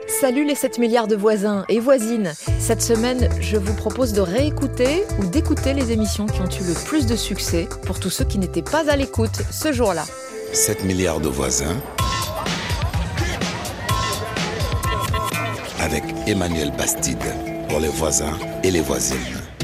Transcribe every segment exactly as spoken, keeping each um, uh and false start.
Salut les sept milliards de voisins et voisines. Cette semaine, je vous propose de réécouter ou d'écouter les émissions qui ont eu le plus de succès pour tous ceux qui n'étaient pas à l'écoute ce jour-là. sept milliards de voisins avec Emmanuel Bastide pour les voisins et les voisines.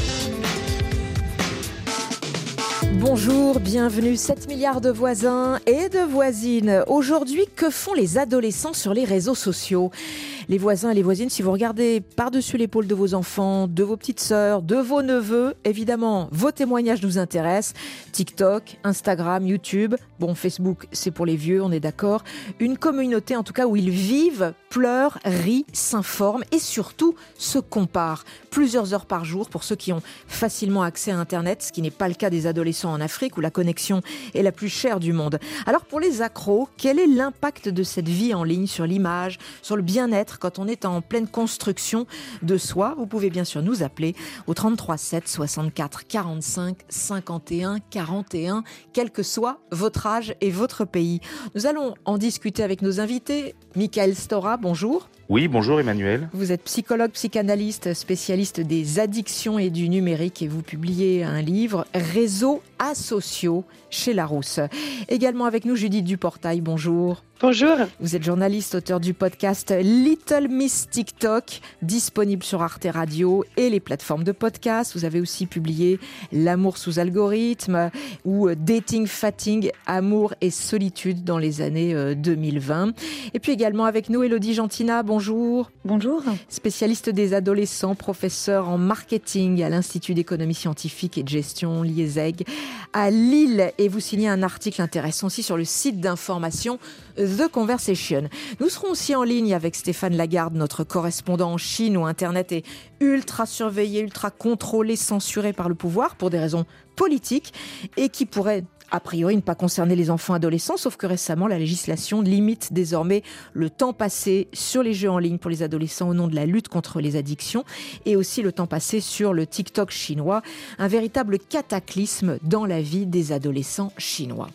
Bonjour, bienvenue, sept milliards de voisins et de voisines. Aujourd'hui, que font les adolescents sur les réseaux sociaux ? Les voisins et les voisines, si vous regardez par-dessus l'épaule de vos enfants, de vos petites sœurs, de vos neveux, évidemment, vos témoignages nous intéressent. TikTok, Instagram, YouTube, bon, Facebook, c'est pour les vieux, on est d'accord. Une communauté, en tout cas, où ils vivent, pleurent, rient, s'informent et surtout se comparent. Plusieurs heures par jour pour ceux qui ont facilement accès à Internet, ce qui n'est pas le cas des adolescents en Afrique où la connexion est la plus chère du monde. Alors pour les accros, quel est l'impact de cette vie en ligne sur l'image, sur le bien-être quand on est en pleine construction de soi? Vous pouvez bien sûr nous appeler au trente-trois sept soixante-quatre quarante-cinq cinquante et un quarante et un, quel que soit votre âge et votre pays. Nous allons en discuter avec nos invités. Michael Stora, bonjour. Oui, bonjour Emmanuel. Vous êtes psychologue, psychanalyste, spécialiste des addictions et du numérique et vous publiez un livre « Réseaux asociaux » chez Larousse. Également avec nous Judith Duportail, bonjour. Bonjour. Vous êtes journaliste, auteur du podcast Little Miss TikTok, disponible sur Arte Radio et les plateformes de podcast. Vous avez aussi publié L'amour sous algorithme ou Dating, Fatting, Amour et solitude dans les années deux mille vingt. Et puis également avec nous Élodie Gentina, bonjour. Bonjour. Spécialiste des adolescents, professeur en marketing à l'Institut d'économie scientifique et de gestion l'I E S E G à Lille. Et vous signez un article intéressant aussi sur le site d'information The Conversation. Nous serons aussi en ligne avec Stéphane Lagarde, notre correspondant en Chine où Internet est ultra surveillé, ultra contrôlé, censuré par le pouvoir pour des raisons politiques et qui pourrait a priori ne pas concerner les enfants adolescents, sauf que récemment la législation limite désormais le temps passé sur les jeux en ligne pour les adolescents au nom de la lutte contre les addictions et aussi le temps passé sur le TikTok chinois, un véritable cataclysme dans la vie des adolescents chinois.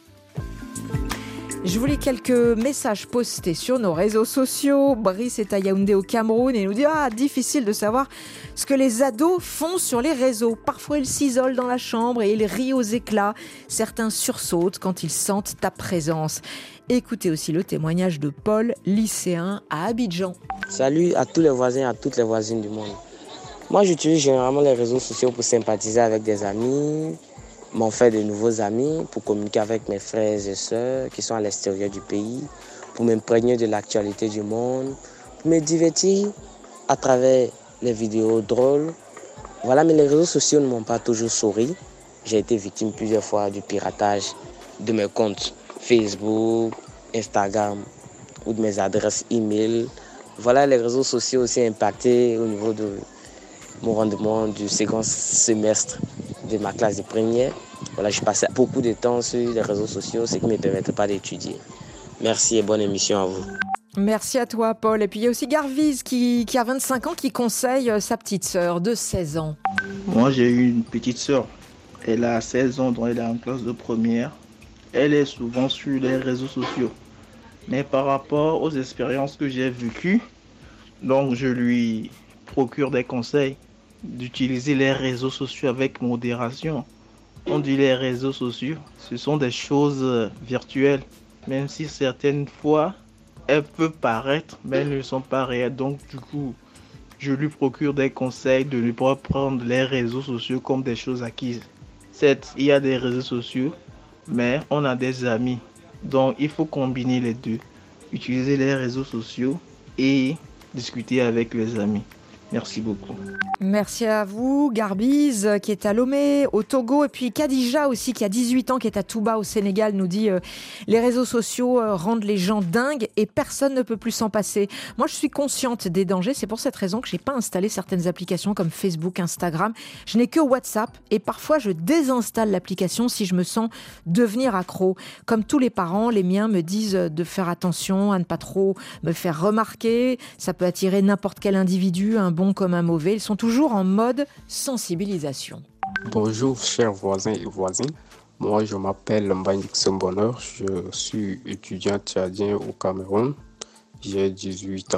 Je voulais quelques messages postés sur nos réseaux sociaux. Brice est à Yaoundé au Cameroun et nous dit « Ah, difficile de savoir ce que les ados font sur les réseaux. Parfois, ils s'isolent dans la chambre et ils rient aux éclats. Certains sursautent quand ils sentent ta présence. » Écoutez aussi le témoignage de Paul, lycéen à Abidjan. Salut à tous les voisins et à toutes les voisines du monde. Moi, j'utilise généralement les réseaux sociaux pour sympathiser avec des amis, m'en faire de nouveaux amis, pour communiquer avec mes frères et sœurs qui sont à l'extérieur du pays, pour m'imprégner de l'actualité du monde, pour me divertir à travers les vidéos drôles. Voilà, mais les réseaux sociaux ne m'ont pas toujours souri. J'ai été victime plusieurs fois du piratage de mes comptes Facebook, Instagram ou de mes adresses e-mail. Voilà, les réseaux sociaux aussi impactés au niveau de mon rendement du second semestre de ma classe de première. Voilà, je passais beaucoup de temps sur les réseaux sociaux, ce qui ne me permettait pas d'étudier. Merci et bonne émission à vous. Merci à toi, Paul. Et puis il y a aussi Garviz qui, qui a vingt-cinq ans qui conseille sa petite sœur de seize ans. Moi, j'ai eu une petite sœur. Elle a seize ans, donc elle est en classe de première. Elle est souvent sur les réseaux sociaux. Mais par rapport aux expériences que j'ai vécues, donc je lui procure des conseils d'utiliser les réseaux sociaux avec modération. On dit les réseaux sociaux, ce sont des choses virtuelles, même si certaines fois, elles peuvent paraître, mais elles ne sont pas réelles. Donc du coup, je lui procure des conseils de ne pas prendre les réseaux sociaux comme des choses acquises. Certes, il y a des réseaux sociaux, mais on a des amis. Donc il faut combiner les deux. Utiliser les réseaux sociaux et discuter avec les amis. Merci beaucoup. Merci à vous, Garbiz, qui est à Lomé, au Togo, et puis Khadija aussi, qui a dix-huit ans, qui est à Touba, au Sénégal, nous dit euh, « Les réseaux sociaux euh, rendent les gens dingues et personne ne peut plus s'en passer. Moi, je suis consciente des dangers. C'est pour cette raison que je n'ai pas installé certaines applications comme Facebook, Instagram. Je n'ai que WhatsApp et parfois, je désinstalle l'application si je me sens devenir accro. Comme tous les parents, les miens me disent de faire attention à ne pas trop me faire remarquer. Ça peut attirer n'importe quel individu, un bon comme un mauvais. Ils sont toujours en mode sensibilisation. Bonjour chers voisins et voisines. Moi je m'appelle Mbagnick Bonheur. Je suis étudiant tchadien au Cameroun. J'ai dix-huit ans.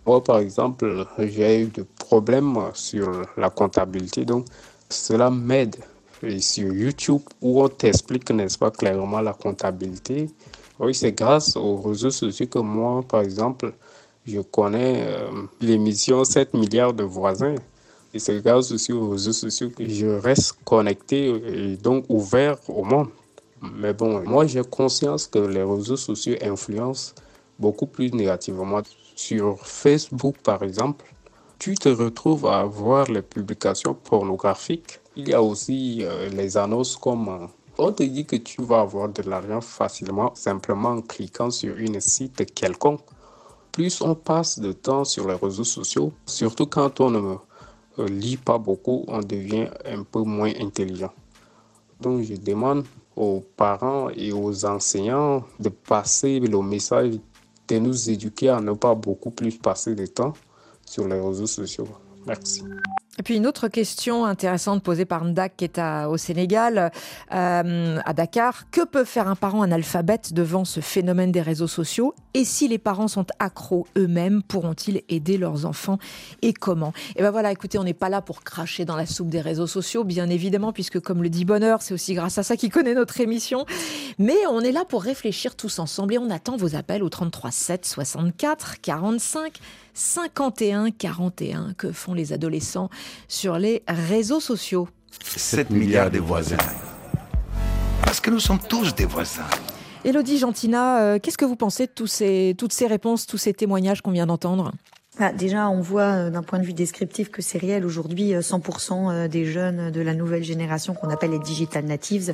Moi, par exemple, j'ai eu des problèmes sur la comptabilité, donc cela m'aide. Et sur YouTube, où on t'explique, n'est-ce pas, clairement la comptabilité. Oui, c'est grâce aux réseaux sociaux que moi, par exemple, je connais euh, l'émission sept milliards de voisins. Et c'est grâce aussi aux réseaux sociaux que je reste connecté et donc ouvert au monde. Mais bon, moi, j'ai conscience que les réseaux sociaux influencent beaucoup plus négativement. Sur Facebook, par exemple, tu te retrouves à voir les publications pornographiques. Il y a aussi euh, les annonces comme euh, on te dit que tu vas avoir de l'argent facilement simplement en cliquant sur une site quelconque. Plus on passe de temps sur les réseaux sociaux, surtout quand on ne euh, lit pas beaucoup, on devient un peu moins intelligent. Donc je demande aux parents et aux enseignants de passer le message, de nous éduquer à ne pas beaucoup plus passer de temps sur les réseaux sociaux. Merci. Et puis une autre question intéressante posée par Ndak qui est à, au Sénégal, euh, à Dakar. Que peut faire un parent analphabète devant ce phénomène des réseaux sociaux? Et si les parents sont accros eux-mêmes, pourront-ils aider leurs enfants et comment? Et ben voilà, écoutez, on n'est pas là pour cracher dans la soupe des réseaux sociaux, bien évidemment, puisque comme le dit Bonheur, c'est aussi grâce à ça qu'il connaît notre émission. Mais on est là pour réfléchir tous ensemble et on attend vos appels au trente-trois sept soixante-quatre quarante-cinq cinquante et un quarante et un. Que font les adolescents sur les réseaux sociaux? sept milliards de voisins. Parce que nous sommes tous des voisins. Élodie Gentina, euh, qu'est-ce que vous pensez de tous ces, toutes ces réponses, tous ces témoignages qu'on vient d'entendre? Ah, déjà, on voit euh, d'un point de vue descriptif que c'est réel. Aujourd'hui, euh, cent pour cent des jeunes de la nouvelle génération qu'on appelle les digital natives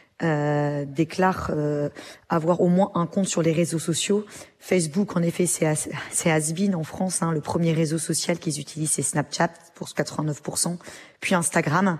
euh, déclarent euh, avoir au moins un compte sur les réseaux sociaux. Facebook, en effet, c'est has, c'est has-been en France. Hein, le premier réseau social qu'ils utilisent, c'est Snapchat pour quatre-vingt-neuf pour cent. Puis Instagram.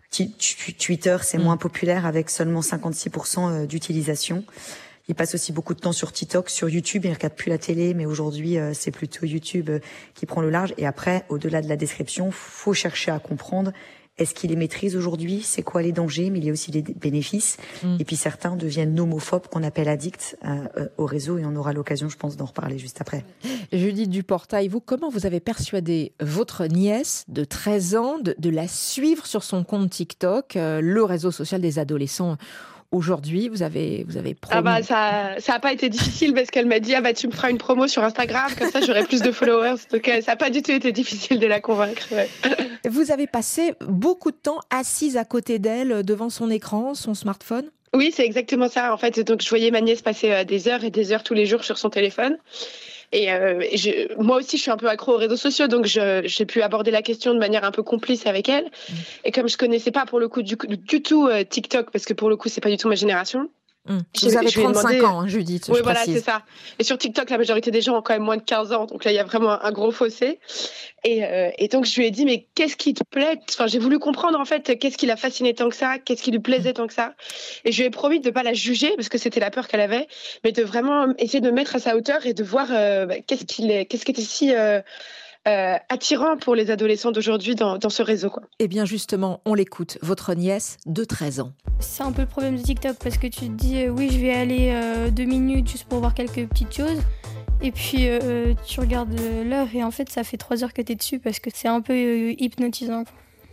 Twitter, c'est moins populaire avec seulement cinquante-six pour cent d'utilisation. Ils passent aussi beaucoup de temps sur TikTok, sur YouTube. Ils regardent plus la télé, mais aujourd'hui, c'est plutôt YouTube qui prend le large. Et après, au-delà de la description, faut chercher à comprendre. Est-ce qu'ils les maîtrisent aujourd'hui? C'est quoi les dangers? Mais il y a aussi les bénéfices. Mmh. Et puis certains deviennent nomophobes, qu'on appelle addicts euh, au réseau. Et on aura l'occasion, je pense, d'en reparler juste après. Judith Duportail, vous, comment vous avez persuadé votre nièce de treize ans de, de la suivre sur son compte TikTok, euh, le réseau social des adolescents? Aujourd'hui, vous avez, vous avez promis... Ah bah ça, ça a pas été difficile parce qu'elle m'a dit ah bah tu me feras une promo sur Instagram comme ça j'aurai plus de followers. Donc ça a pas du tout été difficile de la convaincre. Ouais. Vous avez passé beaucoup de temps assise à côté d'elle devant son écran, son smartphone? Oui, c'est exactement ça. En fait, donc je voyais ma nièce passer des heures et des heures tous les jours sur son téléphone. Et, euh, et je, moi aussi, je suis un peu accro aux réseaux sociaux, donc je, j'ai pu aborder la question de manière un peu complice avec elle. Mmh. Et comme je connaissais pas pour le coup du, du tout euh, TikTok, parce que pour le coup, c'est pas du tout ma génération. Mmh. Vous avez trente-cinq demandé... ans, hein, Judith. Oui, voilà, précise. C'est ça. Et sur TikTok, la majorité des gens ont quand même moins de quinze ans, donc là, il y a vraiment un gros fossé. Et, euh, et donc, je lui ai dit, mais qu'est-ce qui te plaît? Enfin, j'ai voulu comprendre, en fait, qu'est-ce qui la fascinait tant que ça, qu'est-ce qui lui plaisait tant que ça. Et je lui ai promis de ne pas la juger, parce que c'était la peur qu'elle avait, mais de vraiment essayer de me mettre à sa hauteur et de voir euh, bah, qu'est-ce, qui est, qu'est-ce qui était si... Euh, Euh, attirant pour les adolescents d'aujourd'hui dans, dans ce réseau, quoi. Eh bien justement, on l'écoute, votre nièce de treize ans. C'est un peu le problème de TikTok parce que tu te dis euh, oui je vais aller euh, deux minutes juste pour voir quelques petites choses et puis euh, tu regardes l'heure et en fait ça fait trois heures que t'es dessus parce que c'est un peu euh, hypnotisant.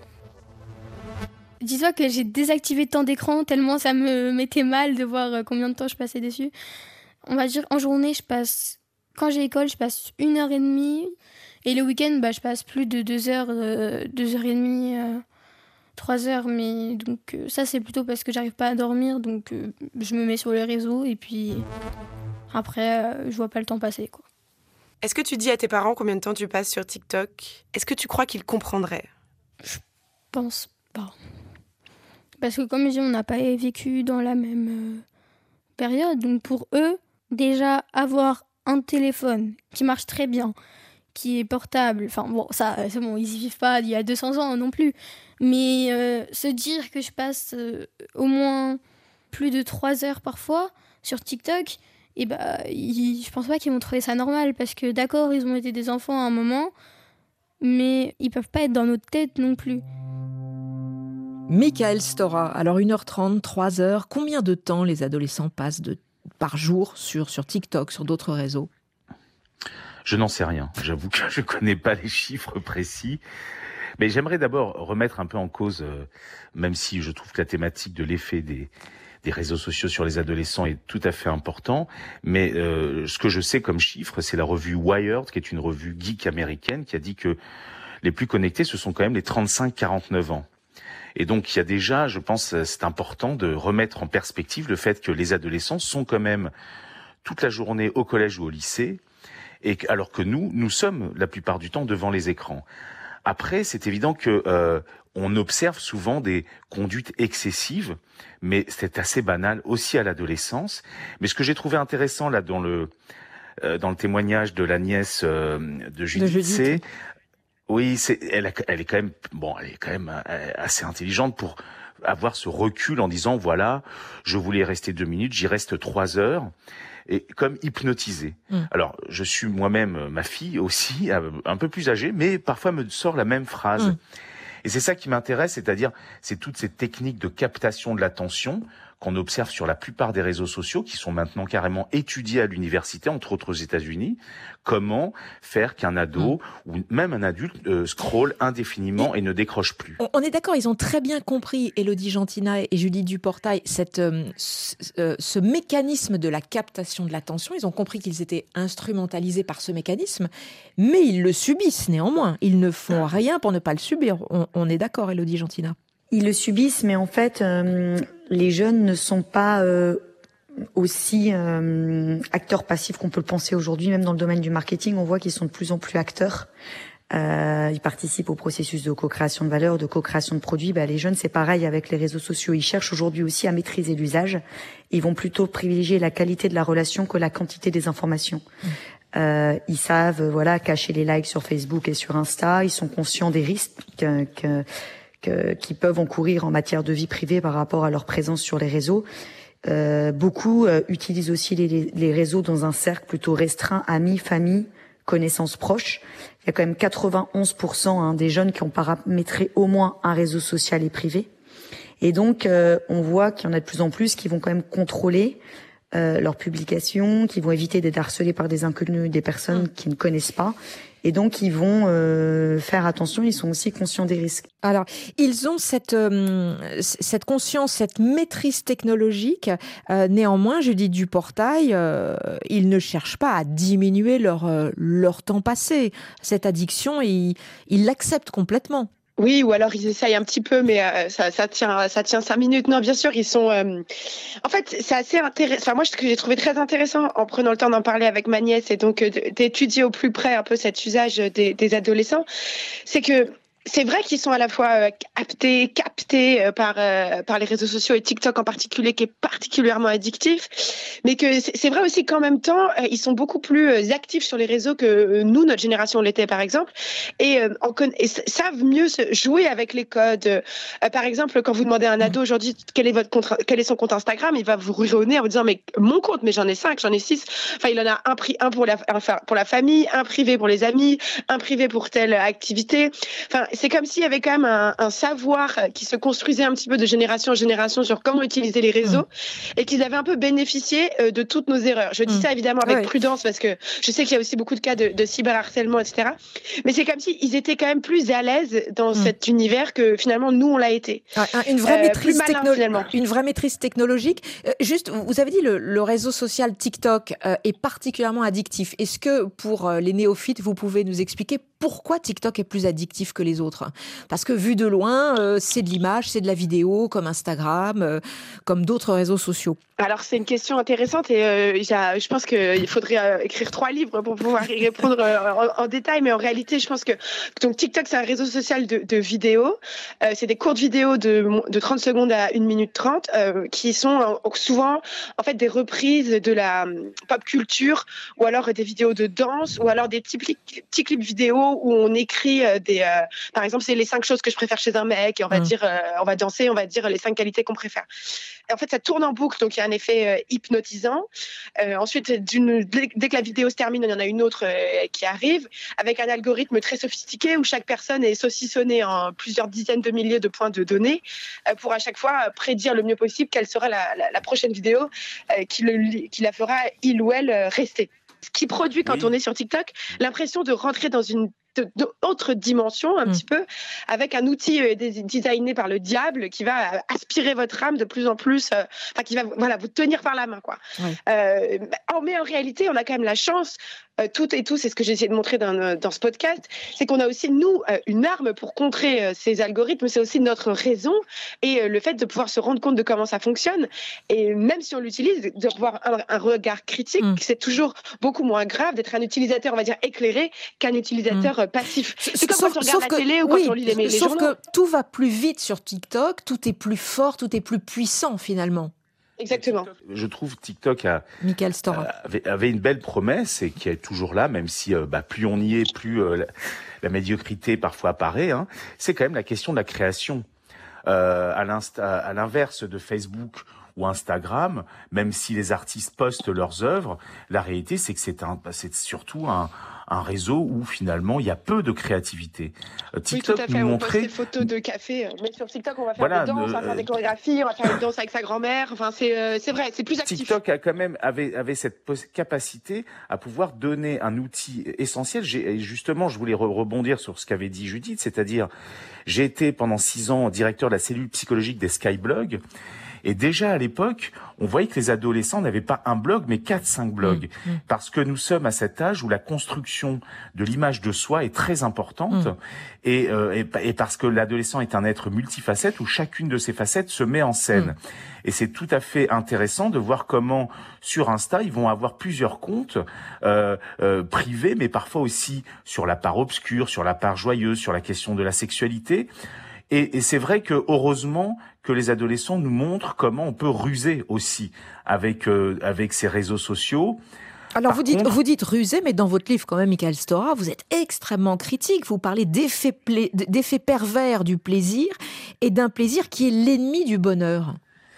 Dis-toi que j'ai désactivé le temps d'écran tellement ça me mettait mal de voir euh, combien de temps je passais dessus. On va dire en journée je passe, quand j'ai école je passe une heure et demie. Et le week-end, bah, je passe plus de deux heures, euh, deux heures et demie, euh, trois heures. Mais donc euh, ça, c'est plutôt parce que j'arrive pas à dormir. Donc euh, je me mets sur le réseau et puis après, euh, je vois pas le temps passer, quoi. Est-ce que tu dis à tes parents combien de temps tu passes sur TikTok? Est-ce que tu crois qu'ils comprendraient? Je pense pas. Parce que comme je dis, on n'a pas vécu dans la même euh, période. Donc pour eux, déjà avoir un téléphone qui marche très bien, qui est portable, enfin bon, ça, c'est bon, ils y vivent pas il y a deux cents ans non plus, mais euh, se dire que je passe euh, au moins plus de trois heures parfois sur TikTok, et bah, ils, je pense pas qu'ils vont trouver ça normal, parce que d'accord, ils ont été des enfants à un moment, mais ils peuvent pas être dans notre tête non plus. Michael Stora, alors une heure trente, trois heures, combien de temps les adolescents passent de, par jour sur, sur TikTok, sur d'autres réseaux ? Je n'en sais rien. J'avoue que je connais pas les chiffres précis. Mais j'aimerais d'abord remettre un peu en cause, euh, même si je trouve que la thématique de l'effet des, des réseaux sociaux sur les adolescents est tout à fait important. Mais euh, ce que je sais comme chiffre, c'est la revue Wired, qui est une revue geek américaine, qui a dit que les plus connectés, ce sont quand même les trente-cinq quarante-neuf ans. Et donc, il y a déjà, je pense, c'est important de remettre en perspective le fait que les adolescents sont quand même toute la journée au collège ou au lycée, et que, alors que nous, nous sommes la plupart du temps devant les écrans. Après, c'est évident que euh, on observe souvent des conduites excessives, mais c'est assez banal aussi à l'adolescence. Mais ce que j'ai trouvé intéressant là dans le euh, dans le témoignage de la nièce euh, de Judith, de c'est oui, c'est elle, a, elle est quand même bon, elle est quand même euh, assez intelligente pour avoir ce recul en disant voilà, je voulais rester deux minutes, j'y reste trois heures. Et comme hypnotisé. Mmh. Alors, je suis moi-même, ma fille aussi, un peu plus âgée, mais parfois me sort la même phrase. Mmh. Et c'est ça qui m'intéresse, c'est-à-dire, c'est toutes ces techniques de captation de l'attention qu'on observe sur la plupart des réseaux sociaux, qui sont maintenant carrément étudiés à l'université, entre autres aux États-Unis. Comment faire qu'un ado, mmh. ou même un adulte, euh, scrolle indéfiniment et, et ne décroche plus. On est d'accord, ils ont très bien compris, Élodie Gentina et Judith Duportail, cette, euh, ce, euh, ce mécanisme de la captation de l'attention. Ils ont compris qu'ils étaient instrumentalisés par ce mécanisme, mais ils le subissent néanmoins. Ils ne font rien pour ne pas le subir. On, on est d'accord, Élodie Gentina. Ils le subissent, mais en fait, euh, les jeunes ne sont pas euh, aussi euh, acteurs passifs qu'on peut le penser aujourd'hui. Même dans le domaine du marketing, on voit qu'ils sont de plus en plus acteurs. Euh, ils participent au processus de co-création de valeur, de co-création de produits. Bah, les jeunes, c'est pareil avec les réseaux sociaux. Ils cherchent aujourd'hui aussi à maîtriser l'usage. Ils vont plutôt privilégier la qualité de la relation que la quantité des informations. Mmh. Euh, ils savent, voilà, cacher les likes sur Facebook et sur Insta. Ils sont conscients des risques que, que Que, qui peuvent encourir en matière de vie privée par rapport à leur présence sur les réseaux. Euh, beaucoup euh, utilisent aussi les, les réseaux dans un cercle plutôt restreint, amis, famille, connaissances proches. Il y a quand même quatre-vingt-onze pour cent hein, des jeunes qui ont paramétré au moins un réseau social et privé. Et donc, euh, on voit qu'il y en a de plus en plus qui vont quand même contrôler euh, leurs publications, qui vont éviter d'être harcelés par des inconnus, des personnes qu'ils ne connaissent pas. Et donc, ils vont euh, faire attention, ils sont aussi conscients des risques. Alors, ils ont cette, euh, cette conscience, cette maîtrise technologique. Euh, néanmoins, Judith Duportail, euh, ils ne cherchent pas à diminuer leur, euh, leur temps passé. Cette addiction, ils, ils l'acceptent complètement. Oui, ou alors ils essayent un petit peu, mais euh, ça, ça tient, ça tient cinq minutes. Non, bien sûr, ils sont. Euh... En fait, c'est assez intéressant. Enfin, moi, ce que j'ai trouvé très intéressant en prenant le temps d'en parler avec ma nièce et donc euh, d'étudier au plus près un peu cet usage des, des adolescents, c'est que. C'est vrai qu'ils sont à la fois euh, captés, captés euh, par euh, par les réseaux sociaux et TikTok en particulier, qui est particulièrement addictif, mais que c'est, c'est vrai aussi qu'en même temps, euh, ils sont beaucoup plus euh, actifs sur les réseaux que euh, nous, notre génération l'était par exemple, et, euh, en con- et savent mieux se jouer avec les codes. Euh, par exemple, quand vous demandez à un ado aujourd'hui quel est votre compte, quel est son compte Instagram, il va vous rougeonner en vous disant mais mon compte, mais j'en ai cinq, j'en ai six. Enfin, il en a un pri- un pour la un pour la famille, un privé pour les amis, un privé pour telle activité. Enfin, c'est comme s'il y avait quand même un, un savoir qui se construisait un petit peu de génération en génération sur comment utiliser les réseaux mmh. et qu'ils avaient un peu bénéficié euh, de toutes nos erreurs. Je dis mmh. ça évidemment avec ouais. prudence parce que je sais qu'il y a aussi beaucoup de cas de, de cyberharcèlement, et cetera. Mais c'est comme s'ils étaient quand même plus à l'aise dans mmh. cet univers que finalement nous on l'a été. Ouais, une vraie euh, maîtrise technologique. Une vraie maîtrise technologique. Euh, juste, vous avez dit le, le réseau social TikTok euh, est particulièrement addictif. Est-ce que pour euh, les néophytes, vous pouvez nous expliquer pourquoi TikTok est plus addictif que les autres ? Parce que vu de loin, euh, c'est de l'image, c'est de la vidéo, comme Instagram, euh, comme d'autres réseaux sociaux. Alors c'est une question intéressante et euh, je pense qu'il faudrait euh, écrire trois livres pour pouvoir y répondre euh, en, en détail. Mais en réalité, je pense que donc TikTok c'est un réseau social de, de vidéos. Euh, c'est des courtes vidéos de, de trente secondes à une minute trente euh, qui sont euh, souvent en fait des reprises de la euh, pop culture ou alors des vidéos de danse ou alors des petits, petits clips vidéo où on écrit euh, des, euh, par exemple, c'est les cinq choses que je préfère chez un mec et on va mmh. dire, euh, on va danser, on va dire les cinq qualités qu'on préfère. Et en fait, ça tourne en boucle, donc il y a un effet euh, hypnotisant. Euh, ensuite, d'une, dès, dès que la vidéo se termine, il y en a une autre euh, qui arrive avec un algorithme très sophistiqué où chaque personne est saucissonnée en plusieurs dizaines de milliers de points de données euh, pour à chaque fois prédire le mieux possible quelle sera la, la, la prochaine vidéo euh, qui, le, qui la fera il ou elle euh, rester. ce qui produit quand oui. on est sur TikTok, l'impression de rentrer dans une autre dimension un mmh. petit peu, avec un outil euh, designé par le diable qui va aspirer votre âme de plus en plus, enfin euh, qui va voilà, vous tenir par la main, quoi. Oui. Euh, mais en réalité, on a quand même la chance, euh, toutes et tous, c'est ce que j'ai essayé de montrer dans, dans ce podcast, c'est qu'on a aussi, nous, euh, une arme pour contrer euh, ces algorithmes, c'est aussi notre raison et euh, le fait de pouvoir se rendre compte de comment ça fonctionne. Et même si on l'utilise, de avoir un, un regard critique, mmh. c'est toujours beaucoup moins grave d'être un utilisateur, on va dire, éclairé qu'un utilisateur mmh. passif. C'est comme sauf, quand on regarde la que, télé ou oui, quand on lit les, les sauf journaux. Sauf que tout va plus vite sur TikTok, tout est plus fort, tout est plus puissant finalement. Exactement. Je trouve que TikTok a, Michael Stora. avait, avait une belle promesse et qui est toujours là, même si euh, bah, plus on y est, plus euh, la, la médiocrité parfois apparaît. Hein. C'est quand même la question de la création. Euh, à, à l'inverse de Facebook ou Instagram, même si les artistes postent leurs œuvres, la réalité c'est que c'est, un, c'est surtout un, un réseau où finalement il y a peu de créativité. Euh, TikTok oui, tout à fait. Nous on montrait... poste des photos de café, mais sur TikTok on va faire voilà, des danses, euh, on va faire des chorégraphies, on va faire une danse avec sa grand-mère. Enfin c'est euh, c'est vrai, c'est plus actif. TikTok a quand même avait avait cette capacité à pouvoir donner un outil essentiel. J'ai, justement, je voulais re- rebondir sur ce qu'avait dit Judith, c'est-à-dire j'ai été pendant six ans directeur de la cellule psychologique des Skyblogs. Et déjà à l'époque, on voyait que les adolescents n'avaient pas un blog, mais quatre, cinq blogs. Mmh, mmh. Parce que nous sommes à cet âge où la construction de l'image de soi est très importante. Mmh. Et, euh, et, et parce que l'adolescent est un être multifacette où chacune de ses facettes se met en scène. Mmh. Et c'est tout à fait intéressant de voir comment sur Insta, ils vont avoir plusieurs comptes euh, euh, privés, mais parfois aussi sur la part obscure, sur la part joyeuse, sur la question de la sexualité. Et, et c'est vrai que heureusement que les adolescents nous montrent comment on peut ruser aussi avec euh, avec ces réseaux sociaux. Alors Par vous dites contre, vous dites ruser, mais dans votre livre quand même, Michael Stora, vous êtes extrêmement critique. Vous parlez d'effets pla- d'effets pervers du plaisir et d'un plaisir qui est l'ennemi du bonheur.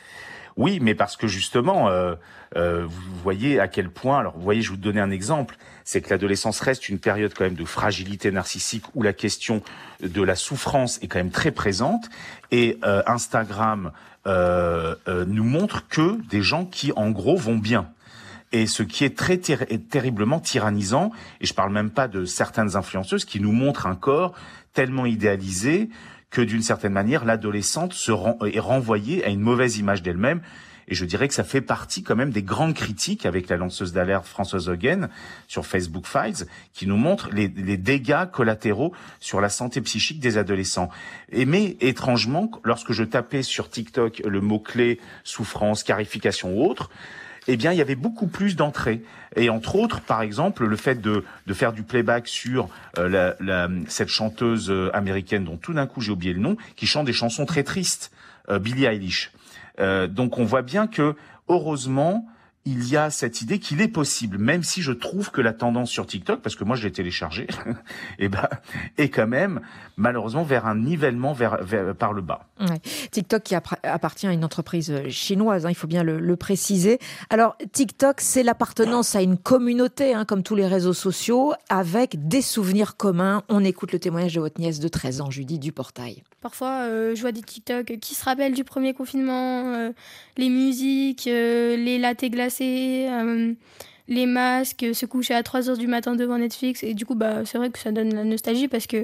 Oui, mais parce que justement, euh, euh, vous voyez à quel point. Alors, vous voyez, je vais vous donner un exemple. C'est que l'adolescence reste une période quand même de fragilité narcissique où la question de la souffrance est quand même très présente. Et euh, Instagram euh, euh, nous montre que des gens qui, en gros, vont bien. Et ce qui est très ter- terriblement tyrannisant, et je parle même pas de certaines influenceuses qui nous montrent un corps tellement idéalisé que d'une certaine manière, l'adolescente se rend, est renvoyée à une mauvaise image d'elle-même. Et je dirais que ça fait partie quand même des grandes critiques avec la lanceuse d'alerte Françoise Hogan sur Facebook Files, qui nous montre les, les dégâts collatéraux sur la santé psychique des adolescents. Et mais étrangement, lorsque je tapais sur TikTok le mot-clé souffrance, scarification ou autre, eh bien, il y avait beaucoup plus d'entrées. Et entre autres, par exemple, le fait de, de faire du playback sur euh, la, la, cette chanteuse euh, américaine dont tout d'un coup j'ai oublié le nom, qui chante des chansons très tristes, euh, Billie Eilish. Euh, donc on voit bien que, heureusement, il y a cette idée qu'il est possible, même si je trouve que la tendance sur TikTok, parce que moi je l'ai téléchargé, et ben, est quand même malheureusement vers un nivellement vers, vers par le bas. Ouais. TikTok qui appra- appartient à une entreprise chinoise, hein, il faut bien le, le préciser. Alors TikTok, c'est l'appartenance à une communauté, hein, comme tous les réseaux sociaux, avec des souvenirs communs. On écoute le témoignage de votre nièce de treize ans, Judith Duportail. Parfois, euh, je vois des TikTok qui se rappellent du premier confinement, euh, les musiques, euh, les lattés glacés, euh, les masques, se coucher à trois heures du matin devant Netflix. Et du coup, bah, c'est vrai que ça donne la nostalgie parce que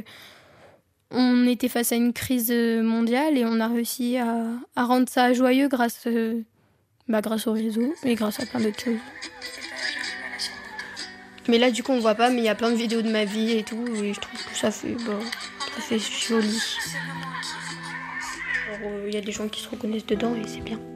on était face à une crise mondiale et on a réussi à, à rendre ça joyeux grâce, euh, bah, grâce au réseau et grâce à plein d'autres choses. Mais là, du coup, on voit pas, mais il y a plein de vidéos de ma vie et tout, et je trouve que ça fait, bah, ça fait joli. Il y a des gens qui se reconnaissent dedans et c'est bien.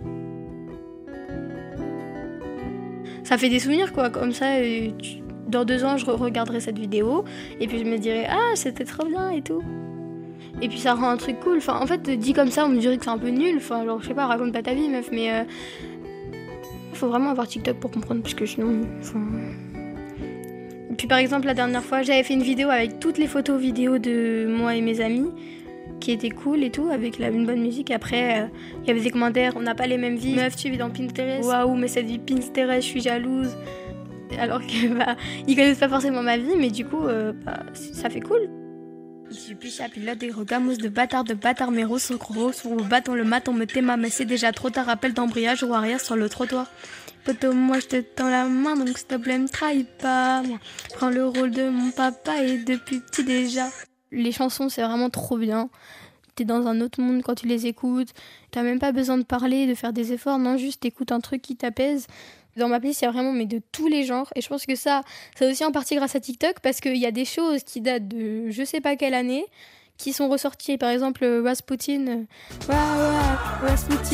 Ça fait des souvenirs, quoi, comme ça. Et tu... Dans deux ans, je regarderai cette vidéo et puis je me dirai « Ah, c'était trop bien et tout ». Et puis ça rend un truc cool. Enfin, en fait, dit comme ça, on me dirait que c'est un peu nul. Enfin, genre, je sais pas, raconte pas ta vie, meuf, mais... Euh... faut vraiment avoir TikTok pour comprendre, parce que sinon... Enfin... Et puis par exemple, la dernière fois, j'avais fait une vidéo avec toutes les photos vidéo de moi et mes amis, qui étaient cool et tout, avec la, une bonne musique. Après, il euh, y avait des commentaires, on n'a pas les mêmes vies. Meuf, tu vis dans Pinterest. Waouh, mais cette vie Pinterest, je suis jalouse. Alors que, bah, ils connaissent pas forcément ma vie, mais du coup, euh, bah, ça fait cool. Ici Picha, pilote des regamus de bâtard, de bâtard, mais rose, gros, sur le bâton, le maton me téma, mais c'est déjà trop tard, rappel d'embrayage ou arrière sur le trottoir. Poto, moi je te tends la main, donc s'il te plaît, me trahis pas, moi. Prends le rôle de mon papa et depuis petit déjà. Les chansons, c'est vraiment trop bien. T'es dans un autre monde quand tu les écoutes. T'as même pas besoin de parler, de faire des efforts, non, juste t'écoutes un truc qui t'apaise. Dans ma playlist, il y a vraiment mais de tous les genres. Et je pense que ça, c'est aussi en partie grâce à TikTok parce qu'il y a des choses qui datent de je sais pas quelle année qui sont ressorties. Par exemple, Rasputin. Waouh, waouh, Rasputin.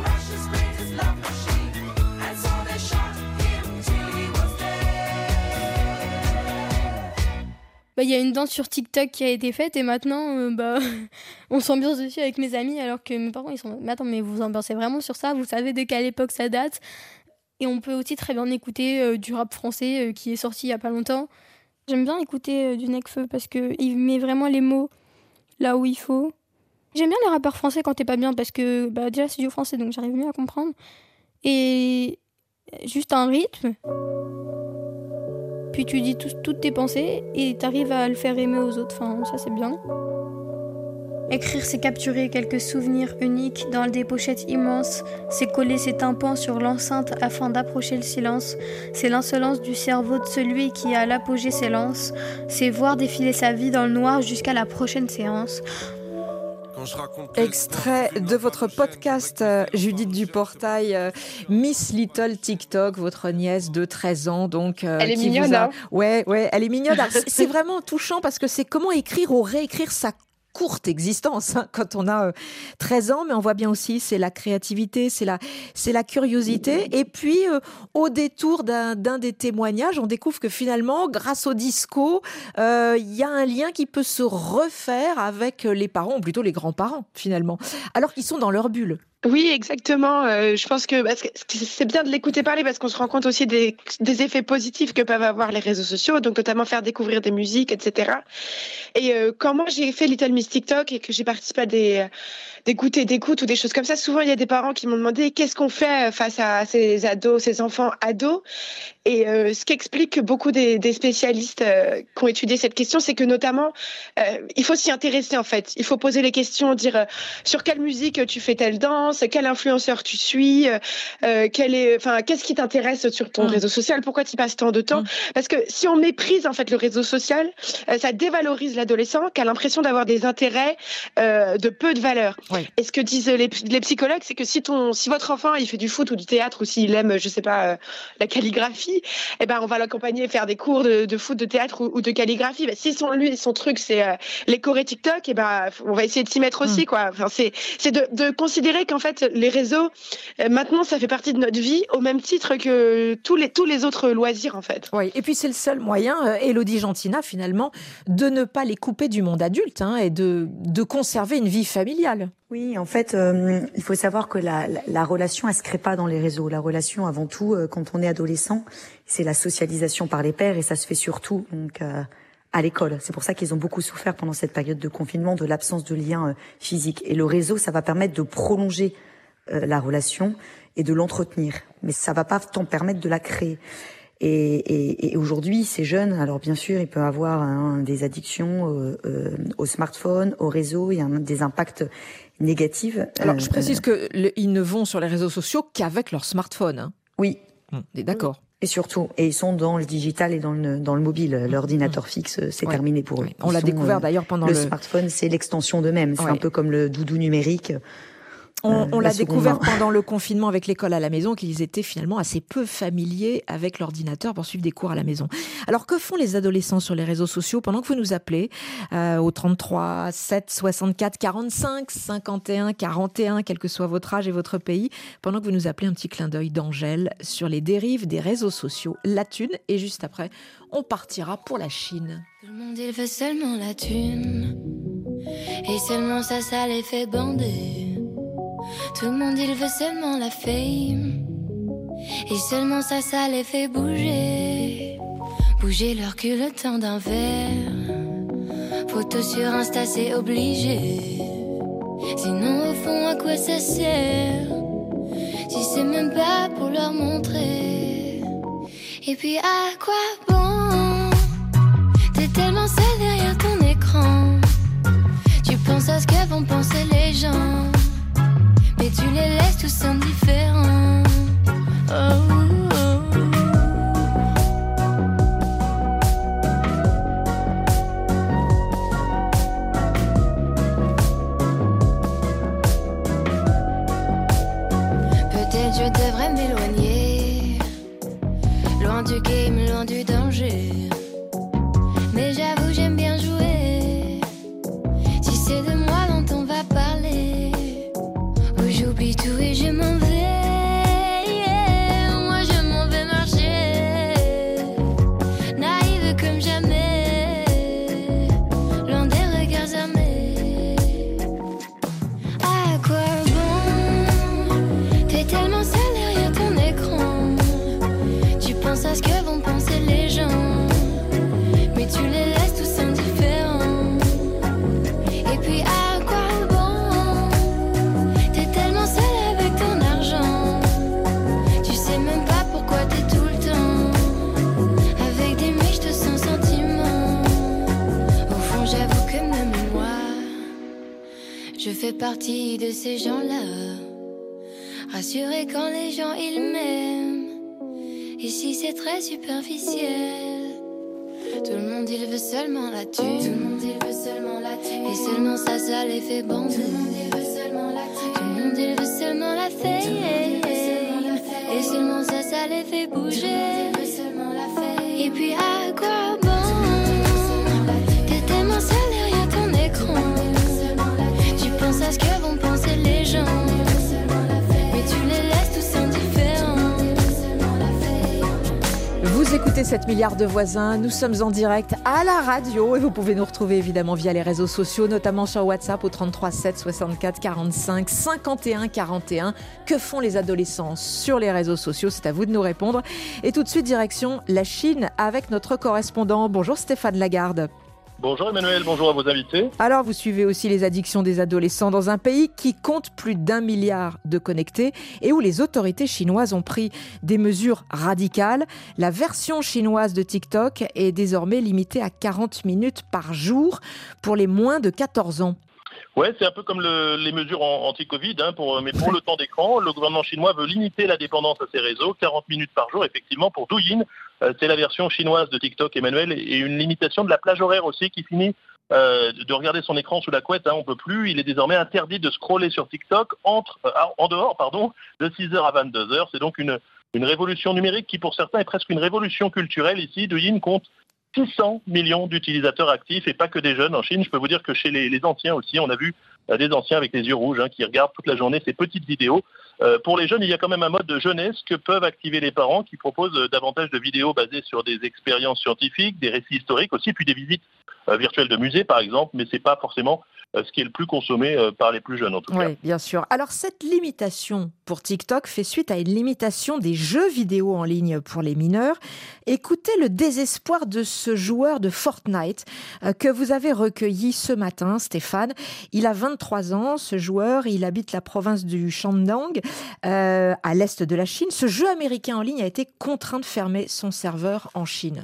Bah, y a une danse sur TikTok qui a été faite et maintenant, euh, bah, on s'ambiance dessus avec mes amis alors que mes parents, ils sont... Mais attends, mais vous vous ambiancez vraiment sur ça? Vous savez de quelle époque ça date? Et on peut aussi très bien écouter euh, du rap français euh, qui est sorti il y a pas longtemps. J'aime bien écouter euh, du Nekfeu parce qu'il met vraiment les mots là où il faut. J'aime bien les rappeurs français quand t'es pas bien parce que bah, déjà c'est du français donc j'arrive mieux à comprendre. Et juste un rythme. Puis tu dis tout, toutes tes pensées et t'arrives à le faire aimer aux autres. Enfin, ça c'est bien. Écrire, c'est capturer quelques souvenirs uniques dans des pochettes immenses. C'est coller ses tympans sur l'enceinte afin d'approcher le silence. C'est l'insolence du cerveau de celui qui à l'apogée s'élance. C'est voir défiler sa vie dans le noir jusqu'à la prochaine séance. Extrait de votre podcast, euh, Judith Duportail, euh, Miss Little TikTok, votre nièce de treize ans. Donc, euh, elle est qui mignonne, vous a... hein. Ouais, ouais, elle est mignonne. Alors, c'est, c'est vraiment touchant parce que c'est comment écrire ou réécrire sa courte existence hein, quand on a euh, treize ans, mais on voit bien aussi c'est la créativité, c'est la, c'est la curiosité. Et puis, euh, au détour d'un, d'un des témoignages, on découvre que finalement, grâce au disco, il euh, y a un lien qui peut se refaire avec les parents, ou plutôt les grands-parents finalement, alors qu'ils sont dans leur bulle. Oui, exactement. Euh, je pense que, parce que c'est bien de l'écouter parler parce qu'on se rend compte aussi des, des effets positifs que peuvent avoir les réseaux sociaux, donc notamment faire découvrir des musiques, et cetera. Et euh, quand moi j'ai fait Little Miss TikTok et que j'ai participé à des, des goûters d'écoute ou des choses comme ça, souvent il y a des parents qui m'ont demandé qu'est-ce qu'on fait face à ces ados, ces enfants ados. Et euh, ce qui explique que beaucoup des, des spécialistes euh, qui ont étudié cette question, c'est que notamment, euh, il faut s'y intéresser en fait. Il faut poser les questions, dire euh, sur quelle musique tu fais telle danse, quel influenceur tu suis, euh, quel est, enfin, qu'est-ce qui t'intéresse sur ton mmh. réseau social, pourquoi tu passes tant de temps. Mmh. Parce que si on méprise en fait le réseau social, euh, ça dévalorise l'adolescent qui a l'impression d'avoir des intérêts euh, de peu de valeur. Oui. Et ce que disent les, les psychologues, c'est que si, ton, si votre enfant il fait du foot ou du théâtre ou s'il aime, je sais pas, euh, la calligraphie, eh ben on va l'accompagner faire des cours de, de foot, de théâtre ou, ou de calligraphie. Ben, si son lui son truc c'est euh, les chorés TikTok, eh ben on va essayer de s'y mettre aussi mmh. quoi. Enfin c'est c'est de, de considérer qu'en fait les réseaux euh, maintenant ça fait partie de notre vie au même titre que tous les tous les autres loisirs en fait. Oui, et puis c'est le seul moyen, euh, Élodie Gentina finalement, de ne pas les couper du monde adulte hein, et de de conserver une vie familiale. Oui, en fait, euh, il faut savoir que la, la, la relation, elle se crée pas dans les réseaux. La relation, avant tout, euh, quand on est adolescent, c'est la socialisation par les pairs et ça se fait surtout donc euh, à l'école. C'est pour ça qu'ils ont beaucoup souffert pendant cette période de confinement de l'absence de lien euh, physique. Et le réseau, ça va permettre de prolonger euh, la relation et de l'entretenir, mais ça va pas t'en permettre de la créer. Et, et, et aujourd'hui, ces jeunes, alors bien sûr, ils peuvent avoir hein, des addictions euh, euh, au smartphone, au réseau, il y a un, des impacts négatifs. Alors, je précise euh, qu'ils ne vont sur les réseaux sociaux qu'avec leur smartphone. Hein. Oui. On est d'accord. Et surtout, et ils sont dans le digital et dans le dans le mobile. L'ordinateur fixe, c'est ouais. terminé pour eux. Oui. On l'a sont, découvert d'ailleurs pendant le... le... Le smartphone, c'est l'extension d'eux-mêmes. C'est ouais. un peu comme le doudou numérique. On, on l'a découvert main. pendant le confinement avec l'école à la maison, qu'ils étaient finalement assez peu familiers avec l'ordinateur pour suivre des cours à la maison. Alors, que font les adolescents sur les réseaux sociaux pendant que vous nous appelez euh, au trente-trois sept soixante-quatre quarante-cinq cinquante et un quarante et un, quel que soit votre âge et votre pays, pendant que vous nous appelez, un petit clin d'œil d'Angèle sur les dérives des réseaux sociaux, la thune, et juste après, on partira pour la Chine. Tout le monde, il veut seulement la thune, et seulement ça, ça les fait bander. Tout le monde il veut seulement la fame, et seulement ça, ça les fait bouger. Bouger leur cul le temps d'un verre. Photo sur Insta c'est obligé. Sinon au fond à quoi ça sert, si c'est même pas pour leur montrer. Et puis à quoi bon, t'es tellement seul derrière ton écran. je devrais m'éloigner, loin du game, loin du danger. Mais j'avoue j'aime bien jouer, si c'est de moi dont on va parler, où j'oublie tout et je m'en vais. Moi je m'en vais marcher, naïve comme jamais, loin des regards armés. À quoi bon, t'es tellement seul derrière ton écran, tu penses à ce que vont penser les gens, mais tu les laisses tous indifférents. Et puis à quoi bon, t'es tellement seul avec ton argent, tu sais même pas pourquoi t'es tout le temps avec des miches de sans sentiment. Au fond j'avoue que même moi, je fais partie de ces gens-là, rassurés quand les gens ils m'aiment. Ici c'est très superficiel, tout le monde il veut seulement la thune, tout le monde il veut seulement la thune, et seulement ça, ça les fait bander. Tout le monde il veut seulement la thune, tout le monde il veut seulement la fame, et seulement ça, ça les fait bouger. Et puis à quoi bon, t'es tellement seul derrière ton écran, tu penses à ce que vont penser les gens, mais tu les laisses tous indifférents. Vous écoutez sept milliards de voisins, nous sommes en direct à la radio et vous pouvez nous retrouver évidemment via les réseaux sociaux, notamment sur WhatsApp au trente-trois sept soixante-quatre quarante-cinq cinquante et un quarante et un. Que font les adolescents sur les réseaux sociaux? C'est à vous de nous répondre. Et tout de suite, direction la Chine avec notre correspondant. Bonjour Stéphane Lagarde. Bonjour Emmanuel, bonjour à vos invités. Alors, vous suivez aussi les addictions des adolescents dans un pays qui compte plus d'un milliard de connectés et où les autorités chinoises ont pris des mesures radicales. La version chinoise de TikTok est désormais limitée à quarante minutes par jour pour les moins de quatorze ans. Ouais, c'est un peu comme le, les mesures anti-Covid, hein, pour, mais pour le temps d'écran, le gouvernement chinois veut limiter la dépendance à ces réseaux, quarante minutes par jour, effectivement, pour Douyin. Euh, c'est la version chinoise de TikTok, Emmanuel, et une limitation de la plage horaire aussi qui finit euh, de regarder son écran sous la couette. Hein, on peut plus. Il est désormais interdit de scroller sur TikTok entre, euh, en dehors, pardon, de six heures à vingt-deux heures. C'est donc une, une révolution numérique qui, pour certains, est presque une révolution culturelle. Ici, Douyin compte six cents millions d'utilisateurs actifs et pas que des jeunes en Chine. Je peux vous dire que chez les, les anciens aussi, on a vu euh, des anciens avec les yeux rouges hein, qui regardent toute la journée ces petites vidéos. Euh, pour les jeunes, il y a quand même un mode de jeunesse que peuvent activer les parents qui proposent euh, davantage de vidéos basées sur des expériences scientifiques, des récits historiques aussi, puis des visites euh, virtuelles de musées par exemple, mais c'est pas forcément euh, ce qui est le plus consommé euh, par les plus jeunes en tout cas. Oui, bien sûr. Alors cette limitation pour TikTok fait suite à une limitation des jeux vidéo en ligne pour les mineurs. Écoutez le désespoir de ce joueur de Fortnite euh, que vous avez recueilli ce matin, Stéphane. Il a vingt-trois ans, ce joueur, il habite la province du Shandong, euh, à l'est de la Chine. Ce jeu américain en ligne a été contraint de fermer son serveur en Chine.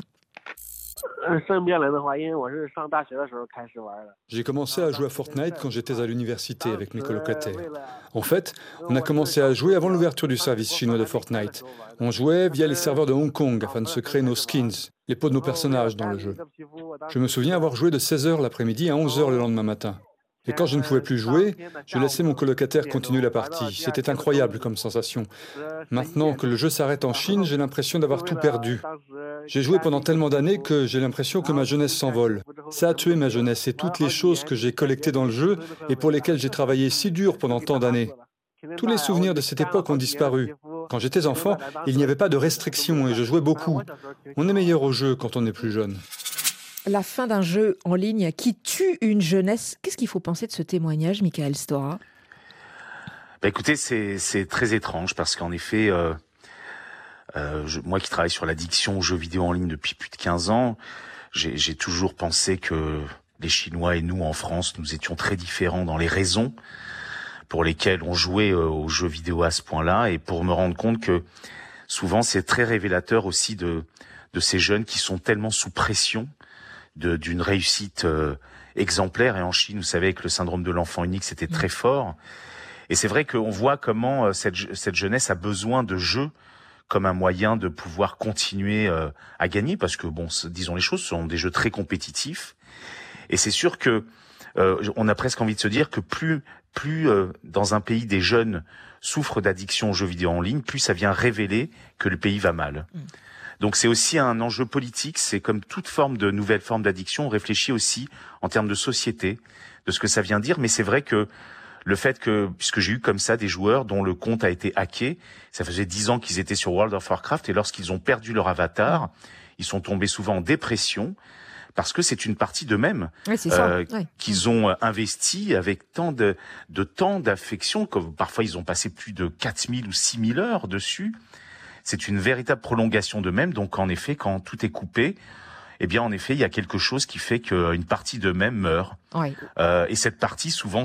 J'ai commencé à jouer à Fortnite quand j'étais à l'université avec mes colocataires. En fait, on a commencé à jouer avant l'ouverture du service chinois de Fortnite. On jouait via les serveurs de Hong Kong afin de se créer nos skins, les peaux de nos personnages dans le jeu. Je me souviens avoir joué de seize heures l'après-midi à onze heures le lendemain matin. Et quand je ne pouvais plus jouer, je laissais mon colocataire continuer la partie. C'était incroyable comme sensation. Maintenant que le jeu s'arrête en Chine, j'ai l'impression d'avoir tout perdu. J'ai joué pendant tellement d'années que j'ai l'impression que ma jeunesse s'envole. Ça a tué ma jeunesse et toutes les choses que j'ai collectées dans le jeu et pour lesquelles j'ai travaillé si dur pendant tant d'années. Tous les souvenirs de cette époque ont disparu. Quand j'étais enfant, il n'y avait pas de restrictions et je jouais beaucoup. On est meilleur au jeu quand on est plus jeune. La fin d'un jeu en ligne qui tue une jeunesse. Qu'est-ce qu'il faut penser de ce témoignage, Michael Stora ? Bah écoutez, c'est, c'est très étrange parce qu'en effet, euh, euh, je, moi qui travaille sur l'addiction aux jeux vidéo en ligne depuis plus de quinze ans, j'ai, j'ai toujours pensé que les Chinois et nous en France, nous étions très différents dans les raisons pour lesquelles on jouait euh, aux jeux vidéo à ce point-là, et pour me rendre compte que souvent c'est très révélateur aussi de, de ces jeunes qui sont tellement sous pression De, d'une réussite euh, exemplaire. Et en Chine, vous savez que le syndrome de l'enfant unique, c'était très fort. Et c'est vrai qu'on voit comment euh, cette, cette jeunesse a besoin de jeux comme un moyen de pouvoir continuer euh, à gagner, parce que, bon, disons les choses, ce sont des jeux très compétitifs. Et c'est sûr que euh, on a presque envie de se dire que plus, plus euh, dans un pays des jeunes souffrent d'addiction aux jeux vidéo en ligne, plus ça vient révéler que le pays va mal. Mmh. Donc c'est aussi un enjeu politique, c'est comme toute forme de nouvelle forme d'addiction, on réfléchit aussi en termes de société, de ce que ça vient dire, mais c'est vrai que le fait que, puisque j'ai eu comme ça des joueurs dont le compte a été hacké, ça faisait dix ans qu'ils étaient sur World of Warcraft, et lorsqu'ils ont perdu leur avatar, ils sont tombés souvent en dépression, parce que c'est une partie d'eux-mêmes oui, c'est ça. Euh, oui. qu'ils ont investi avec tant de, de temps, d'affection, comme parfois ils ont passé plus de quatre mille ou six mille heures dessus. C'est une véritable prolongation d'eux-mêmes, donc en effet, quand tout est coupé, eh bien, en effet, il y a quelque chose qui fait qu'une partie d'eux-mêmes meurt. Oui. Euh, et cette partie, souvent,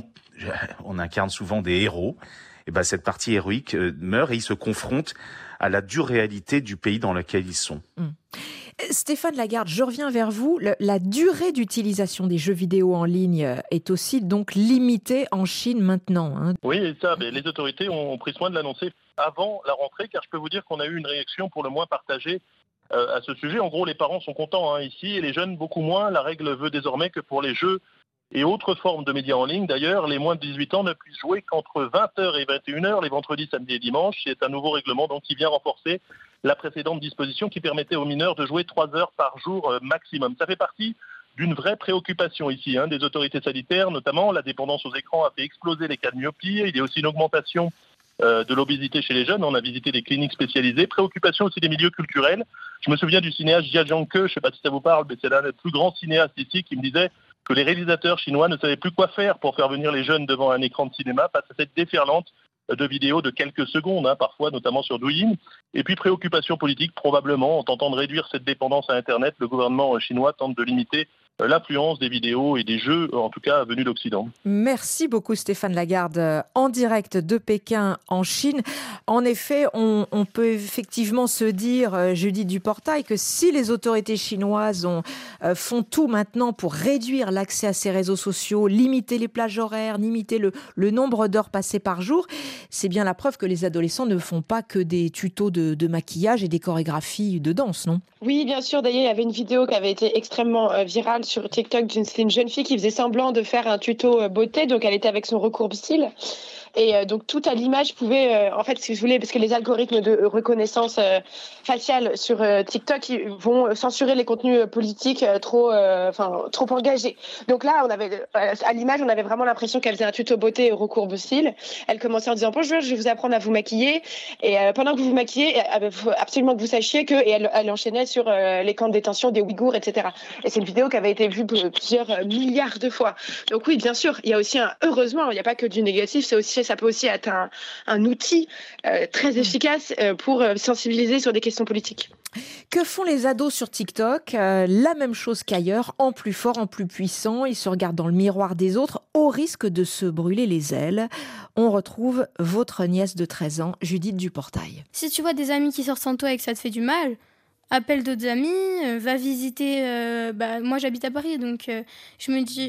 on incarne souvent des héros, et ben cette partie héroïque euh, meurt et ils se confrontent à la dure réalité du pays dans lequel ils sont. Mmh. Stéphane Lagarde, je reviens vers vous. Le, la durée d'utilisation des jeux vidéo en ligne est aussi donc limitée en Chine maintenant. Hein. Oui, et ça, mais les autorités ont pris soin de l'annoncer avant la rentrée, car je peux vous dire qu'on a eu une réaction pour le moins partagée euh, à ce sujet. En gros, les parents sont contents hein, ici, et les jeunes beaucoup moins. La règle veut désormais que pour les jeux et autres formes de médias en ligne, d'ailleurs, les moins de dix-huit ans ne puissent jouer qu'entre vingt heures et vingt et une heures, les vendredis, samedis et dimanches. C'est un nouveau règlement donc, qui vient renforcer la précédente disposition qui permettait aux mineurs de jouer trois heures par jour euh, maximum. Ça fait partie d'une vraie préoccupation ici, hein, des autorités sanitaires, notamment la dépendance aux écrans a fait exploser les cas de myopie. Il y a aussi une augmentation euh, de l'obésité chez les jeunes. On a visité des cliniques spécialisées. Préoccupation aussi des milieux culturels. Je me souviens du cinéaste Jia Jiangke, je ne sais pas si ça vous parle, mais c'est l'un des plus grands cinéastes ici qui me disait que les réalisateurs chinois ne savaient plus quoi faire pour faire venir les jeunes devant un écran de cinéma face à cette déferlante de vidéos de quelques secondes, hein, parfois, notamment sur Douyin. Et puis, préoccupation politique, probablement, en tentant de réduire cette dépendance à Internet, le gouvernement chinois tente de limiter l'influence des vidéos et des jeux, en tout cas venus d'Occident. Merci beaucoup Stéphane Lagarde, en direct de Pékin en Chine. En effet, on, on peut effectivement se dire, Judith Duportail, que si les autorités chinoises ont, euh, font tout maintenant pour réduire l'accès à ces réseaux sociaux, limiter les plages horaires, limiter le, le nombre d'heures passées par jour, c'est bien la preuve que les adolescents ne font pas que des tutos de, de maquillage et des chorégraphies de danse, non ? Oui, bien sûr. D'ailleurs, il y avait une vidéo qui avait été extrêmement euh, virale sur TikTok d'une une jeune fille qui faisait semblant de faire un tuto euh, beauté. Donc, elle était avec son recourbe-cils. Et euh, donc, tout à l'image pouvait, euh, en fait, si vous voulez, parce que les algorithmes de reconnaissance euh, faciale sur euh, TikTok ils vont censurer les contenus euh, politiques euh, trop, enfin, euh, trop engagés. Donc là, on avait, euh, à l'image, on avait vraiment l'impression qu'elle faisait un tuto beauté recourbe-cils. Elle commençait en disant « Bonjour, je vais vous apprendre à vous maquiller. » Et euh, pendant que vous vous maquillez, il faut absolument que vous sachiez que... Et elle, elle enchaînait sur euh, les camps de détention des Ouïghours, et cetera. Et c'est une vidéo qui avait été vue plusieurs milliards de fois. Donc oui, bien sûr, il y a aussi un... Heureusement, il n'y a pas que du négatif, c'est aussi... ça peut aussi être un, un outil euh, très efficace euh, pour euh, sensibiliser sur des questions politiques. Que font les ados sur TikTok ? euh, La même chose qu'ailleurs, en plus fort, en plus puissant. Ils se regardent dans le miroir des autres au risque de se brûler les ailes. On retrouve votre nièce de treize ans, Judith Duportail. Si tu vois des amis qui sortent sans toi et que ça te fait du mal, appelle d'autres amis, euh, va visiter... Euh, bah, moi, j'habite à Paris, donc euh, je me dis...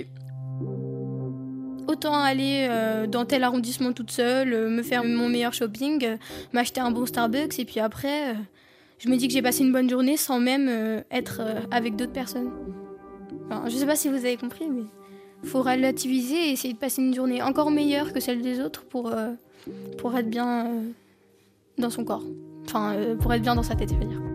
Autant aller euh, dans tel arrondissement toute seule, euh, me faire mon meilleur shopping, euh, m'acheter un bon Starbucks et puis après, euh, je me dis que j'ai passé une bonne journée sans même euh, être euh, avec d'autres personnes. Enfin, je sais pas si vous avez compris, mais faut relativiser et essayer de passer une journée encore meilleure que celle des autres pour, euh, pour être bien euh, dans son corps. Enfin, euh, pour être bien dans sa tête, je veux dire.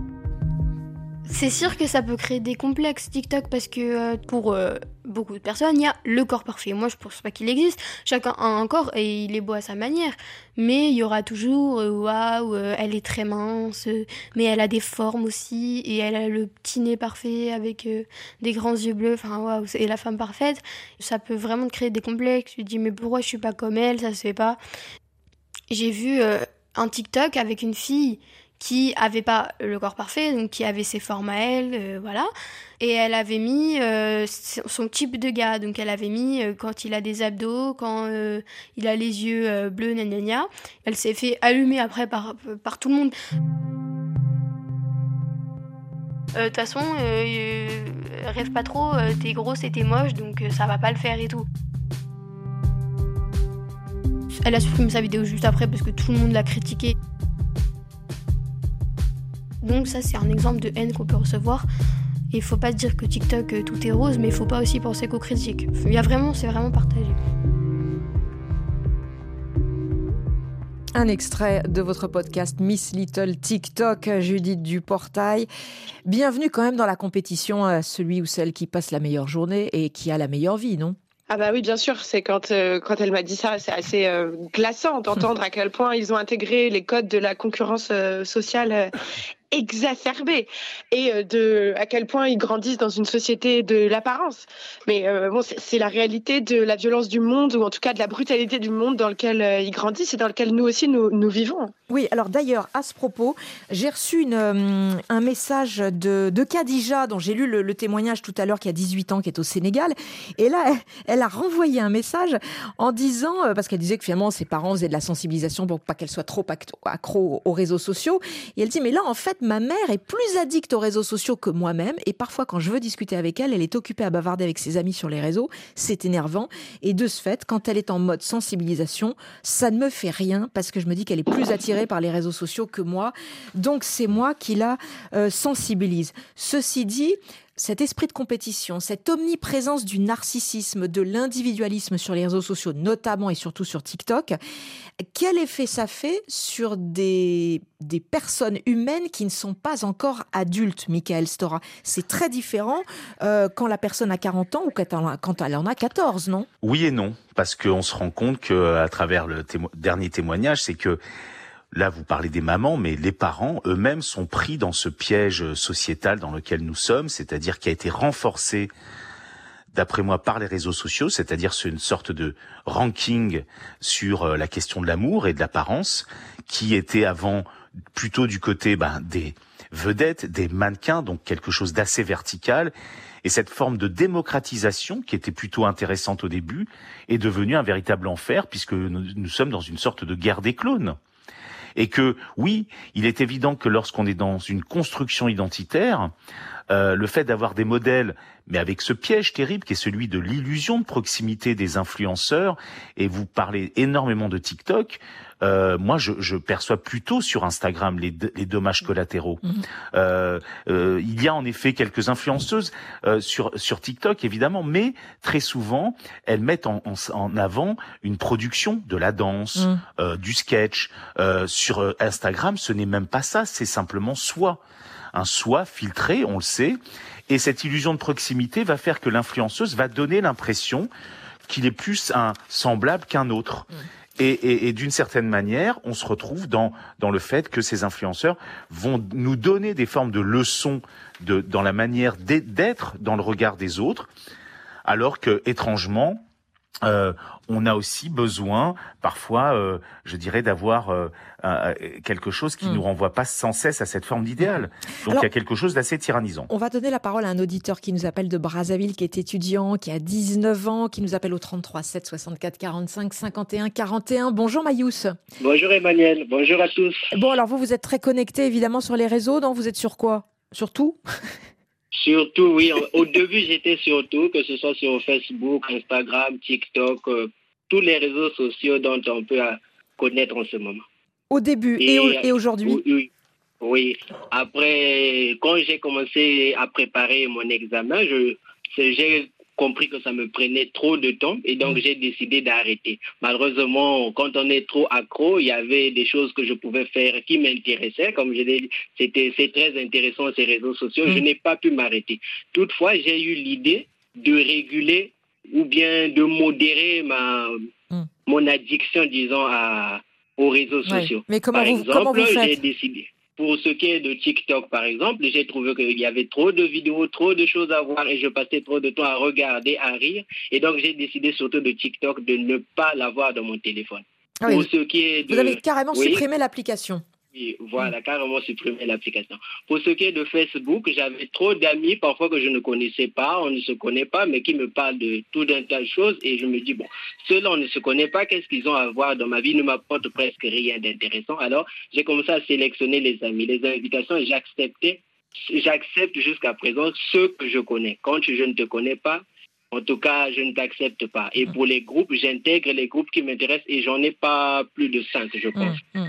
C'est sûr que ça peut créer des complexes TikTok parce que euh, pour euh, beaucoup de personnes, il y a le corps parfait. Moi, je pense pas qu'il existe. Chacun a un corps et il est beau à sa manière. Mais il y aura toujours euh, waouh, euh, elle est très mince, euh, mais elle a des formes aussi et elle a le petit nez parfait avec euh, des grands yeux bleus. Enfin waouh, c'est la femme parfaite. Ça peut vraiment te créer des complexes. Tu te dis mais pourquoi je suis pas comme elle, ça se fait pas. J'ai vu euh, un TikTok avec une fille qui avait pas le corps parfait, donc qui avait ses formes à elle, euh, voilà. Et elle avait mis euh, son type de gars, donc elle avait mis euh, quand il a des abdos, quand euh, il a les yeux euh, bleus, gna gna gna. Elle s'est fait allumer après par, par tout le monde. De euh, toute façon, euh, euh, rêve pas trop, euh, t'es grosse et t'es moche, donc euh, ça va pas le faire et tout. Elle a supprimé sa vidéo juste après parce que tout le monde l'a critiquée. Donc ça, c'est un exemple de haine qu'on peut recevoir. il faut pas dire que TikTok, euh, tout est rose, mais il faut pas aussi penser qu'aux critiques. Il y a vraiment, c'est vraiment partagé. Un extrait de votre podcast Miss Little TikTok, Judith Duportail. Bienvenue quand même dans la compétition à celui ou celle qui passe la meilleure journée et qui a la meilleure vie, non ? Ah bah oui, bien sûr, c'est quand, euh, quand elle m'a dit ça, c'est assez euh, glaçant d'entendre à quel point ils ont intégré les codes de la concurrence euh, sociale euh, exacerbée et euh, de à quel point ils grandissent dans une société de l'apparence. Mais euh, bon, c'est, c'est la réalité de la violence du monde, ou en tout cas de la brutalité du monde dans lequel euh, ils grandissent et dans lequel nous aussi nous, nous vivons. Oui, alors d'ailleurs, à ce propos, j'ai reçu une, euh, un message de, de Khadija, dont j'ai lu le, le témoignage tout à l'heure, qui a dix-huit ans, qui est au Sénégal. Et là, elle, elle a renvoyé un message en disant, euh, parce qu'elle disait que finalement ses parents faisaient de la sensibilisation pour pas qu'elle soit trop accro aux réseaux sociaux. Et elle dit, mais là, en fait, ma mère est plus addicte aux réseaux sociaux que moi-même. Et parfois, quand je veux discuter avec elle, elle est occupée à bavarder avec ses amis sur les réseaux. C'est énervant. Et de ce fait, quand elle est en mode sensibilisation, ça ne me fait rien parce que je me dis qu'elle est plus attirée par les réseaux sociaux que moi. Donc, c'est moi qui la euh, sensibilise. Ceci dit, cet esprit de compétition, cette omniprésence du narcissisme, de l'individualisme sur les réseaux sociaux, notamment et surtout sur TikTok, quel effet ça fait sur des, des personnes humaines qui ne sont pas encore adultes, Michael Stora? C'est très différent euh, quand la personne a quarante ans ou quand elle, a, quand elle en a quatorze, non? Oui et non, parce qu'on se rend compte qu'à travers le témo- dernier témoignage, c'est que là, vous parlez des mamans, mais les parents eux-mêmes sont pris dans ce piège sociétal dans lequel nous sommes, c'est-à-dire qui a été renforcé, d'après moi, par les réseaux sociaux, c'est-à-dire c'est une sorte de ranking sur la question de l'amour et de l'apparence, qui était avant plutôt du côté ben, des vedettes, des mannequins, donc quelque chose d'assez vertical. Et cette forme de démocratisation, qui était plutôt intéressante au début, est devenue un véritable enfer, puisque nous, nous sommes dans une sorte de guerre des clones. Et que, oui, il est évident que lorsqu'on est dans une construction identitaire, euh, le fait d'avoir des modèles, mais avec ce piège terrible qui est celui de l'illusion de proximité des influenceurs, et vous parlez énormément de TikTok, euh, moi je, je perçois plutôt sur Instagram les, les dommages collatéraux. Mmh. Euh, euh, il y a en effet quelques influenceuses euh, sur, sur TikTok évidemment, mais très souvent elles mettent en, en, en avant une production, de la danse, mmh. euh, du sketch. Euh, sur Instagram, ce n'est même pas ça, c'est simplement soi. Un soi filtré, on le sait, et cette illusion de proximité va faire que l'influenceuse va donner l'impression qu'il est plus un semblable qu'un autre. Mmh. Et, et, et d'une certaine manière, on se retrouve dans, dans le fait que ces influenceurs vont nous donner des formes de leçons de, dans la manière d'être dans le regard des autres, alors que, étrangement, Euh, on a aussi besoin, parfois, euh, je dirais, d'avoir euh, euh, quelque chose qui mmh. nous renvoie pas sans cesse à cette forme d'idéal. Donc, alors, il y a quelque chose d'assez tyrannisant. On va donner la parole à un auditeur qui nous appelle de Brazzaville, qui est étudiant, qui a dix-neuf ans, qui nous appelle au trente-trois sept soixante-quatre quarante-cinq cinquante et un quarante et un. Bonjour Mayous. Bonjour Emmanuel, bonjour à tous. Bon, alors vous, vous êtes très connecté évidemment sur les réseaux, donc vous êtes sur quoi? Sur tout? Surtout, oui. Au début, j'étais sur tout, que ce soit sur Facebook, Instagram, TikTok, euh, tous les réseaux sociaux dont on peut euh, connaître en ce moment. Au début et, et, au, et aujourd'hui oui, oui, oui. Après, quand j'ai commencé à préparer mon examen, je, j'ai compris que ça me prenait trop de temps et donc mmh. j'ai décidé d'arrêter. Malheureusement, quand on est trop accro, il y avait des choses que je pouvais faire qui m'intéressaient. Comme je l'ai dit, c'était, c'est très intéressant ces réseaux sociaux. Mmh. Je n'ai pas pu m'arrêter. Toutefois, j'ai eu l'idée de réguler ou bien de modérer ma, mmh. mon addiction, disons, à, aux réseaux ouais. sociaux. Mais comment par vous, exemple, comment vous faites? J'ai décidé. Pour ce qui est de TikTok, par exemple, j'ai trouvé qu'il y avait trop de vidéos, trop de choses à voir et je passais trop de temps à regarder, à rire. Et donc, j'ai décidé surtout de TikTok de ne pas l'avoir dans mon téléphone. Ah oui. Pour ce qui est de... Vous avez carrément oui. supprimé l'application. Oui, voilà, carrément supprimé l'application. Pour ce qui est de Facebook, j'avais trop d'amis, parfois que je ne connaissais pas, on ne se connaît pas, mais qui me parlent de tout un tas de choses. Et je me dis, bon, ceux-là, on ne se connaît pas, qu'est-ce qu'ils ont à voir dans ma vie, ne m'apportent presque rien d'intéressant. Alors, j'ai commencé à sélectionner les amis. Les invitations, j'acceptais, j'accepte jusqu'à présent ceux que je connais. Quand je ne te connais pas, en tout cas, je ne t'accepte pas. Et pour les groupes, j'intègre les groupes qui m'intéressent et j'en ai pas plus de cinq, je pense. Mmh, mmh.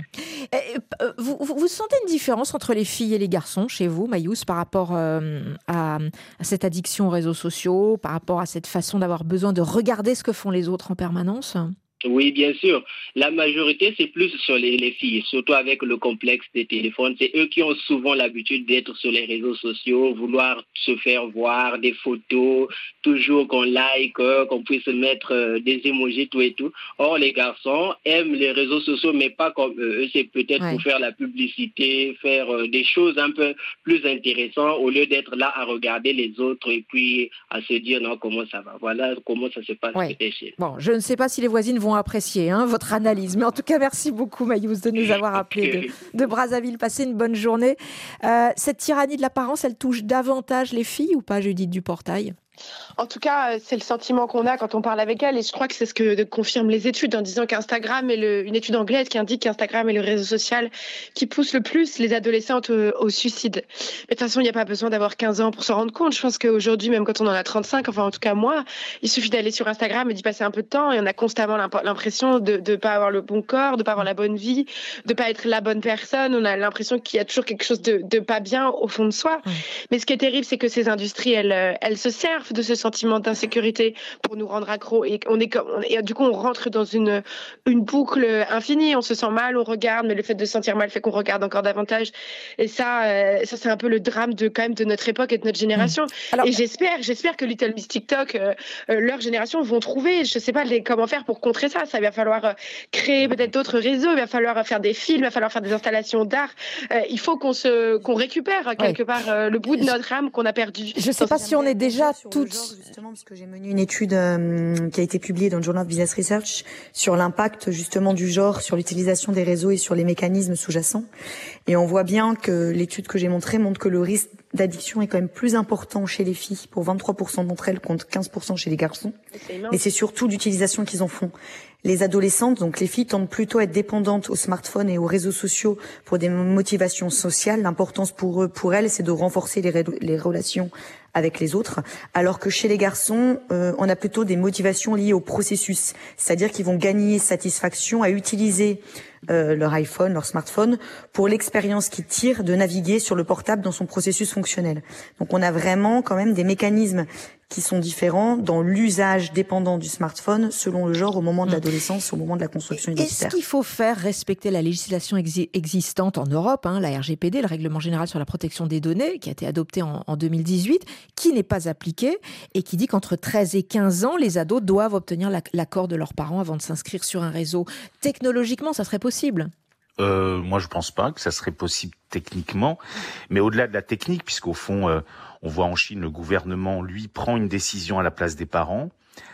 Vous, vous, vous sentez une différence entre les filles et les garçons chez vous, Mayous, par rapport euh, à, à cette addiction aux réseaux sociaux, par rapport à cette façon d'avoir besoin de regarder ce que font les autres en permanence ? Oui, bien sûr. La majorité, c'est plus sur les, les filles, surtout avec le complexe des téléphones. C'est eux qui ont souvent l'habitude d'être sur les réseaux sociaux, vouloir se faire voir des photos, toujours qu'on like, qu'on puisse mettre des emojis, tout et tout. Or, les garçons aiment les réseaux sociaux, mais pas comme eux. C'est peut-être ouais. pour faire la publicité, faire des choses un peu plus intéressantes, au lieu d'être là à regarder les autres et puis à se dire non, comment ça va. Voilà comment ça se passe ouais. peut-être chez Bon, je ne sais pas si les voisines vont apprécier hein, votre analyse. Mais en tout cas, merci beaucoup, Mayous, de nous avoir appelés de, de Brazzaville. Passez une bonne journée. Euh, cette tyrannie de l'apparence, elle touche davantage les filles ou pas, Judith Duportail ? En tout cas, c'est le sentiment qu'on a quand on parle avec elle, et je crois que c'est ce que confirment les études en disant qu'Instagram est le, une étude anglaise qui indique qu'Instagram est le réseau social qui pousse le plus les adolescentes au, au suicide. Mais de toute façon, il n'y a pas besoin d'avoir quinze ans pour s'en rendre compte. Je pense qu'aujourd'hui, même quand on en a trente-cinq, enfin en tout cas moi, il suffit d'aller sur Instagram et d'y passer un peu de temps, et on a constamment l'impression de ne pas avoir le bon corps, de ne pas avoir la bonne vie, de ne pas être la bonne personne. On a l'impression qu'il y a toujours quelque chose de, de pas bien au fond de soi. Mmh. Mais ce qui est terrible, c'est que ces industries, elles, elles se servent de ce sentiment d'insécurité pour nous rendre accros, et on est comme, et du coup on rentre dans une une boucle infinie. On se sent mal, on regarde, mais le fait de se sentir mal fait qu'on regarde encore davantage, et ça euh, ça c'est un peu le drame de quand même de notre époque et de notre génération. Mmh. Alors, et j'espère j'espère que Little Miss TikTok, euh, euh, leur génération vont trouver, je sais pas les, comment faire pour contrer ça. Ça va falloir euh, créer peut-être d'autres réseaux, il va falloir faire des films, il va falloir faire des installations d'art. Euh, il faut qu'on se qu'on récupère ouais. quelque part euh, le bout de notre âme qu'on a perdu. Je sais pas si on est déjà toutes justement, parce que j'ai mené une étude euh, qui a été publiée dans le Journal of Business Research sur l'impact justement du genre sur l'utilisation des réseaux et sur les mécanismes sous-jacents. Et on voit bien que l'étude que j'ai montrée montre que le risque d'addiction est quand même plus important chez les filles, pour vingt-trois pour cent d'entre elles contre quinze pour cent chez les garçons. Et c'est surtout l'utilisation qu'ils en font. Les adolescentes, donc les filles, tendent plutôt à être dépendantes aux smartphones et aux réseaux sociaux pour des motivations sociales. L'importance pour eux, pour elles, c'est de renforcer les, les relations avec les autres, alors que chez les garçons, euh, on a plutôt des motivations liées au processus, c'est-à-dire qu'ils vont gagner satisfaction à utiliser euh, leur iPhone, leur smartphone, pour l'expérience qu'ils tirent de naviguer sur le portable dans son processus fonctionnel. Donc on a vraiment quand même des mécanismes qui sont différents dans l'usage dépendant du smartphone selon le genre au moment de l'adolescence, au moment de la construction identitaire. Est-ce qu'il faut faire respecter la législation exi- existante en Europe, hein, la R G P D, le Règlement général sur la protection des données, qui a été adopté en, en deux mille dix-huit, qui n'est pas appliqué et qui dit qu'entre treize et quinze ans, les ados doivent obtenir la, l'accord de leurs parents avant de s'inscrire sur un réseau. Technologiquement, ça serait possible ? Euh, moi, je pense pas que ça serait possible techniquement, mais au-delà de la technique, puisqu'au fond, euh, on voit en Chine, le gouvernement, lui, prend une décision à la place des parents.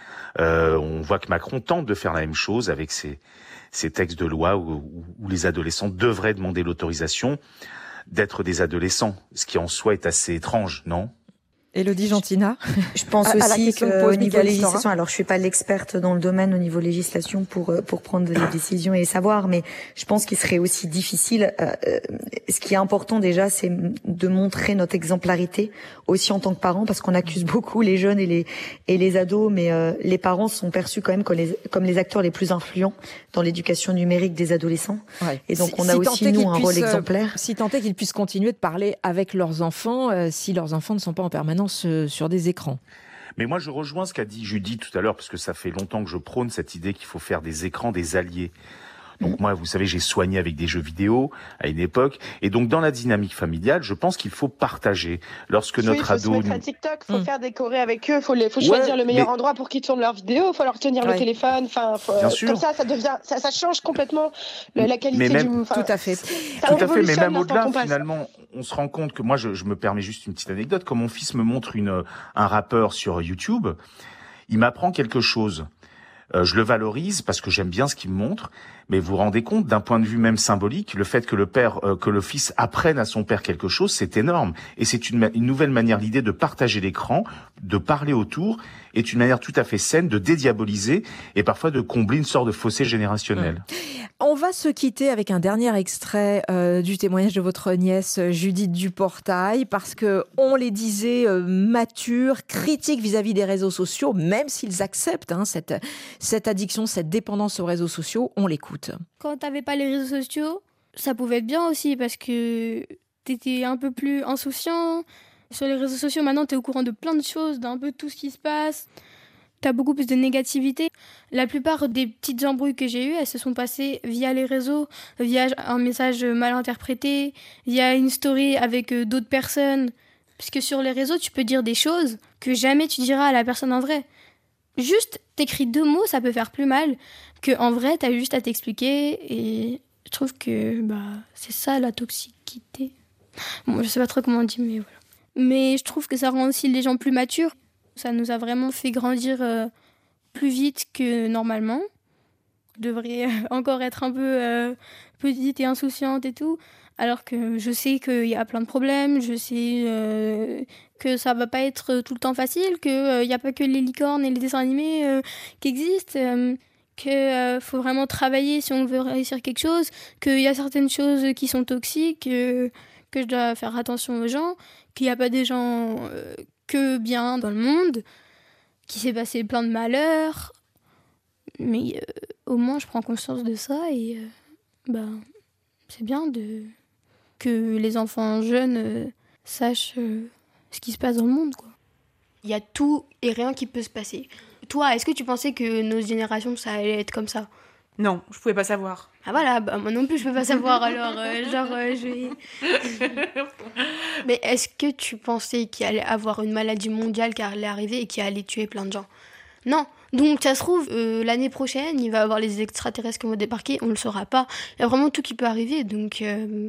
Euh, on voit que Macron tente de faire la même chose avec ses, ses textes de loi où, où, où les adolescents devraient demander l'autorisation d'être des adolescents, ce qui en soi est assez étrange, non ? Élodie Gentina. Je pense à, aussi qu'au niveau législation, alors je suis pas l'experte dans le domaine au niveau législation pour pour prendre des décisions et les savoir, mais je pense qu'il serait aussi difficile. Euh, ce qui est important déjà, c'est de montrer notre exemplarité aussi en tant que parents, parce qu'on accuse beaucoup les jeunes et les et les ados, mais euh, les parents sont perçus quand même comme les comme les acteurs les plus influents dans l'éducation numérique des adolescents. Ouais. Et donc si, on a si aussi nous un rôle exemplaire. Si tant est qu'ils puissent continuer de parler avec leurs enfants, euh, si leurs enfants ne sont pas en permanence sur des écrans. Mais moi, je rejoins ce qu'a dit Judith tout à l'heure, parce que ça fait longtemps que je prône cette idée qu'il faut faire des écrans des alliés. Donc moi, vous savez, j'ai soigné avec des jeux vidéo à une époque, et donc dans la dynamique familiale, je pense qu'il faut partager. Lorsque oui, notre ado, il faut se mettre à TikTok, faut mmh. faire décorer avec eux, faut les, faut ouais, choisir le meilleur mais... endroit pour qu'ils tournent leurs vidéos, faut leur tenir ouais. le téléphone, enfin, comme ça, ça devient, ça, ça change complètement le, la qualité mais même, du. Tout à fait. Tout à fait, mais même au-delà, finalement, on se rend compte que moi, je, je me permets juste une petite anecdote. Quand mon fils me montre une un rappeur sur YouTube, il m'apprend quelque chose. Euh, je le valorise parce que j'aime bien ce qu'il me montre, mais vous vous rendez compte, d'un point de vue même symbolique, le fait que le père, euh, que le fils apprenne à son père quelque chose, c'est énorme. Et c'est une, une nouvelle manière, l'idée de partager l'écran, de parler autour, est une manière tout à fait saine de dédiaboliser et parfois de combler une sorte de fossé générationnel. Mmh. On va se quitter avec un dernier extrait euh, du témoignage de votre nièce Judith Duportail, parce que on les disait euh, matures, critiques vis-à-vis des réseaux sociaux, même s'ils acceptent hein, cette cette addiction, cette dépendance aux réseaux sociaux, on l'écoute. Quand t'avais pas les réseaux sociaux, ça pouvait être bien aussi parce que t'étais un peu plus insouciant. Sur les réseaux sociaux, maintenant, t'es au courant de plein de choses, d'un peu tout ce qui se passe. T'as beaucoup plus de négativité. La plupart des petites embrouilles que j'ai eues, elles se sont passées via les réseaux, via un message mal interprété, via une story avec d'autres personnes. Parce que sur les réseaux, tu peux dire des choses que jamais tu diras à la personne en vrai. Juste, t'écris deux mots, ça peut faire plus mal qu'en vrai, t'as juste à t'expliquer. Et je trouve que bah, c'est ça la toxicité. Bon, je sais pas trop comment on dit, mais voilà. Mais je trouve que ça rend aussi les gens plus matures. Ça nous a vraiment fait grandir euh, plus vite que normalement. Je devrais encore être un peu euh, petite et insouciante et tout. Alors que je sais qu'il y a plein de problèmes, je sais euh, que ça va pas être tout le temps facile, qu'il n'y euh, a pas que les licornes et les dessins animés euh, qui existent, euh, qu'il euh, faut vraiment travailler si on veut réussir quelque chose, qu'il y a certaines choses qui sont toxiques, euh, que je dois faire attention aux gens, qu'il n'y a pas des gens euh, que bien dans le monde, qu'il s'est passé plein de malheurs. Mais euh, au moins je prends conscience de ça et euh, bah, c'est bien de... que les enfants jeunes euh, sachent euh, ce qui se passe dans le monde, quoi. Il y a tout et rien qui peut se passer. Toi, est-ce que tu pensais que nos générations, ça allait être comme ça ? Non, je pouvais pas savoir. Ah voilà, bah, moi non plus je peux pas savoir, alors euh, genre euh, je vais... Mais est-ce que tu pensais qu'il allait avoir une maladie mondiale qui allait arriver et qui allait tuer plein de gens ? Non. Donc ça se trouve, euh, l'année prochaine, il va y avoir les extraterrestres qui vont débarquer, on le saura pas. Il y a vraiment tout qui peut arriver, donc euh,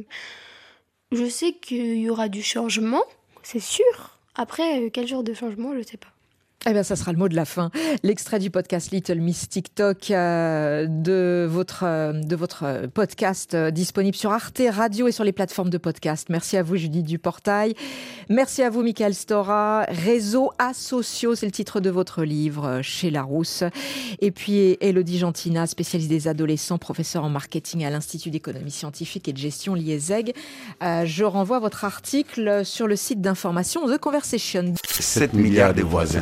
je sais qu'il y aura du changement, c'est sûr. Après, euh, quel genre de changement, je sais pas. Eh bien, ça sera le mot de la fin. L'extrait du podcast Little Miss TikTok euh, de votre euh, de votre podcast euh, disponible sur Arte Radio et sur les plateformes de podcast. Merci à vous, Judith Duportail. Merci à vous, Michael Stora. Réseaux asociaux, c'est le titre de votre livre euh, chez Larousse. Et puis, Élodie Gentina, spécialiste des adolescents, professeure en marketing à l'Institut d'économie scientifique et de gestion l'IESEG. Euh, je renvoie votre article sur le site d'information The Conversation. sept milliards de voisins.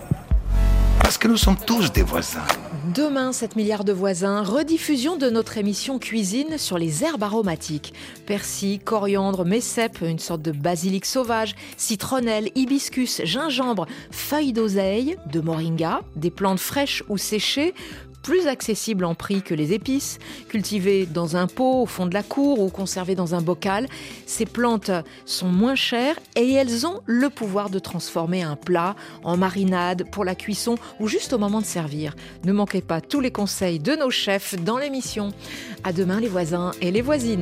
Parce que nous sommes tous des voisins. Demain, sept milliards de voisins, rediffusion de notre émission cuisine sur les herbes aromatiques. Persil, coriandre, messèpe, une sorte de basilic sauvage, citronnelle, hibiscus, gingembre, feuilles d'oseille, de moringa, des plantes fraîches ou séchées, plus accessibles en prix que les épices, cultivées dans un pot au fond de la cour ou conservées dans un bocal. Ces plantes sont moins chères et elles ont le pouvoir de transformer un plat en marinade pour la cuisson ou juste au moment de servir. Ne manquez pas tous les conseils de nos chefs dans l'émission. À demain les voisins et les voisines.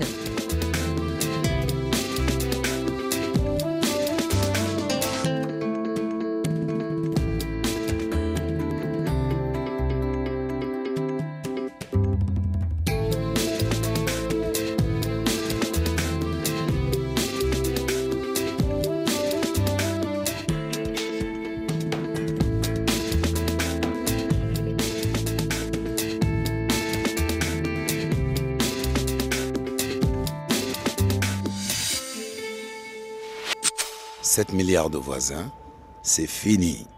sept milliards de voisins, c'est fini.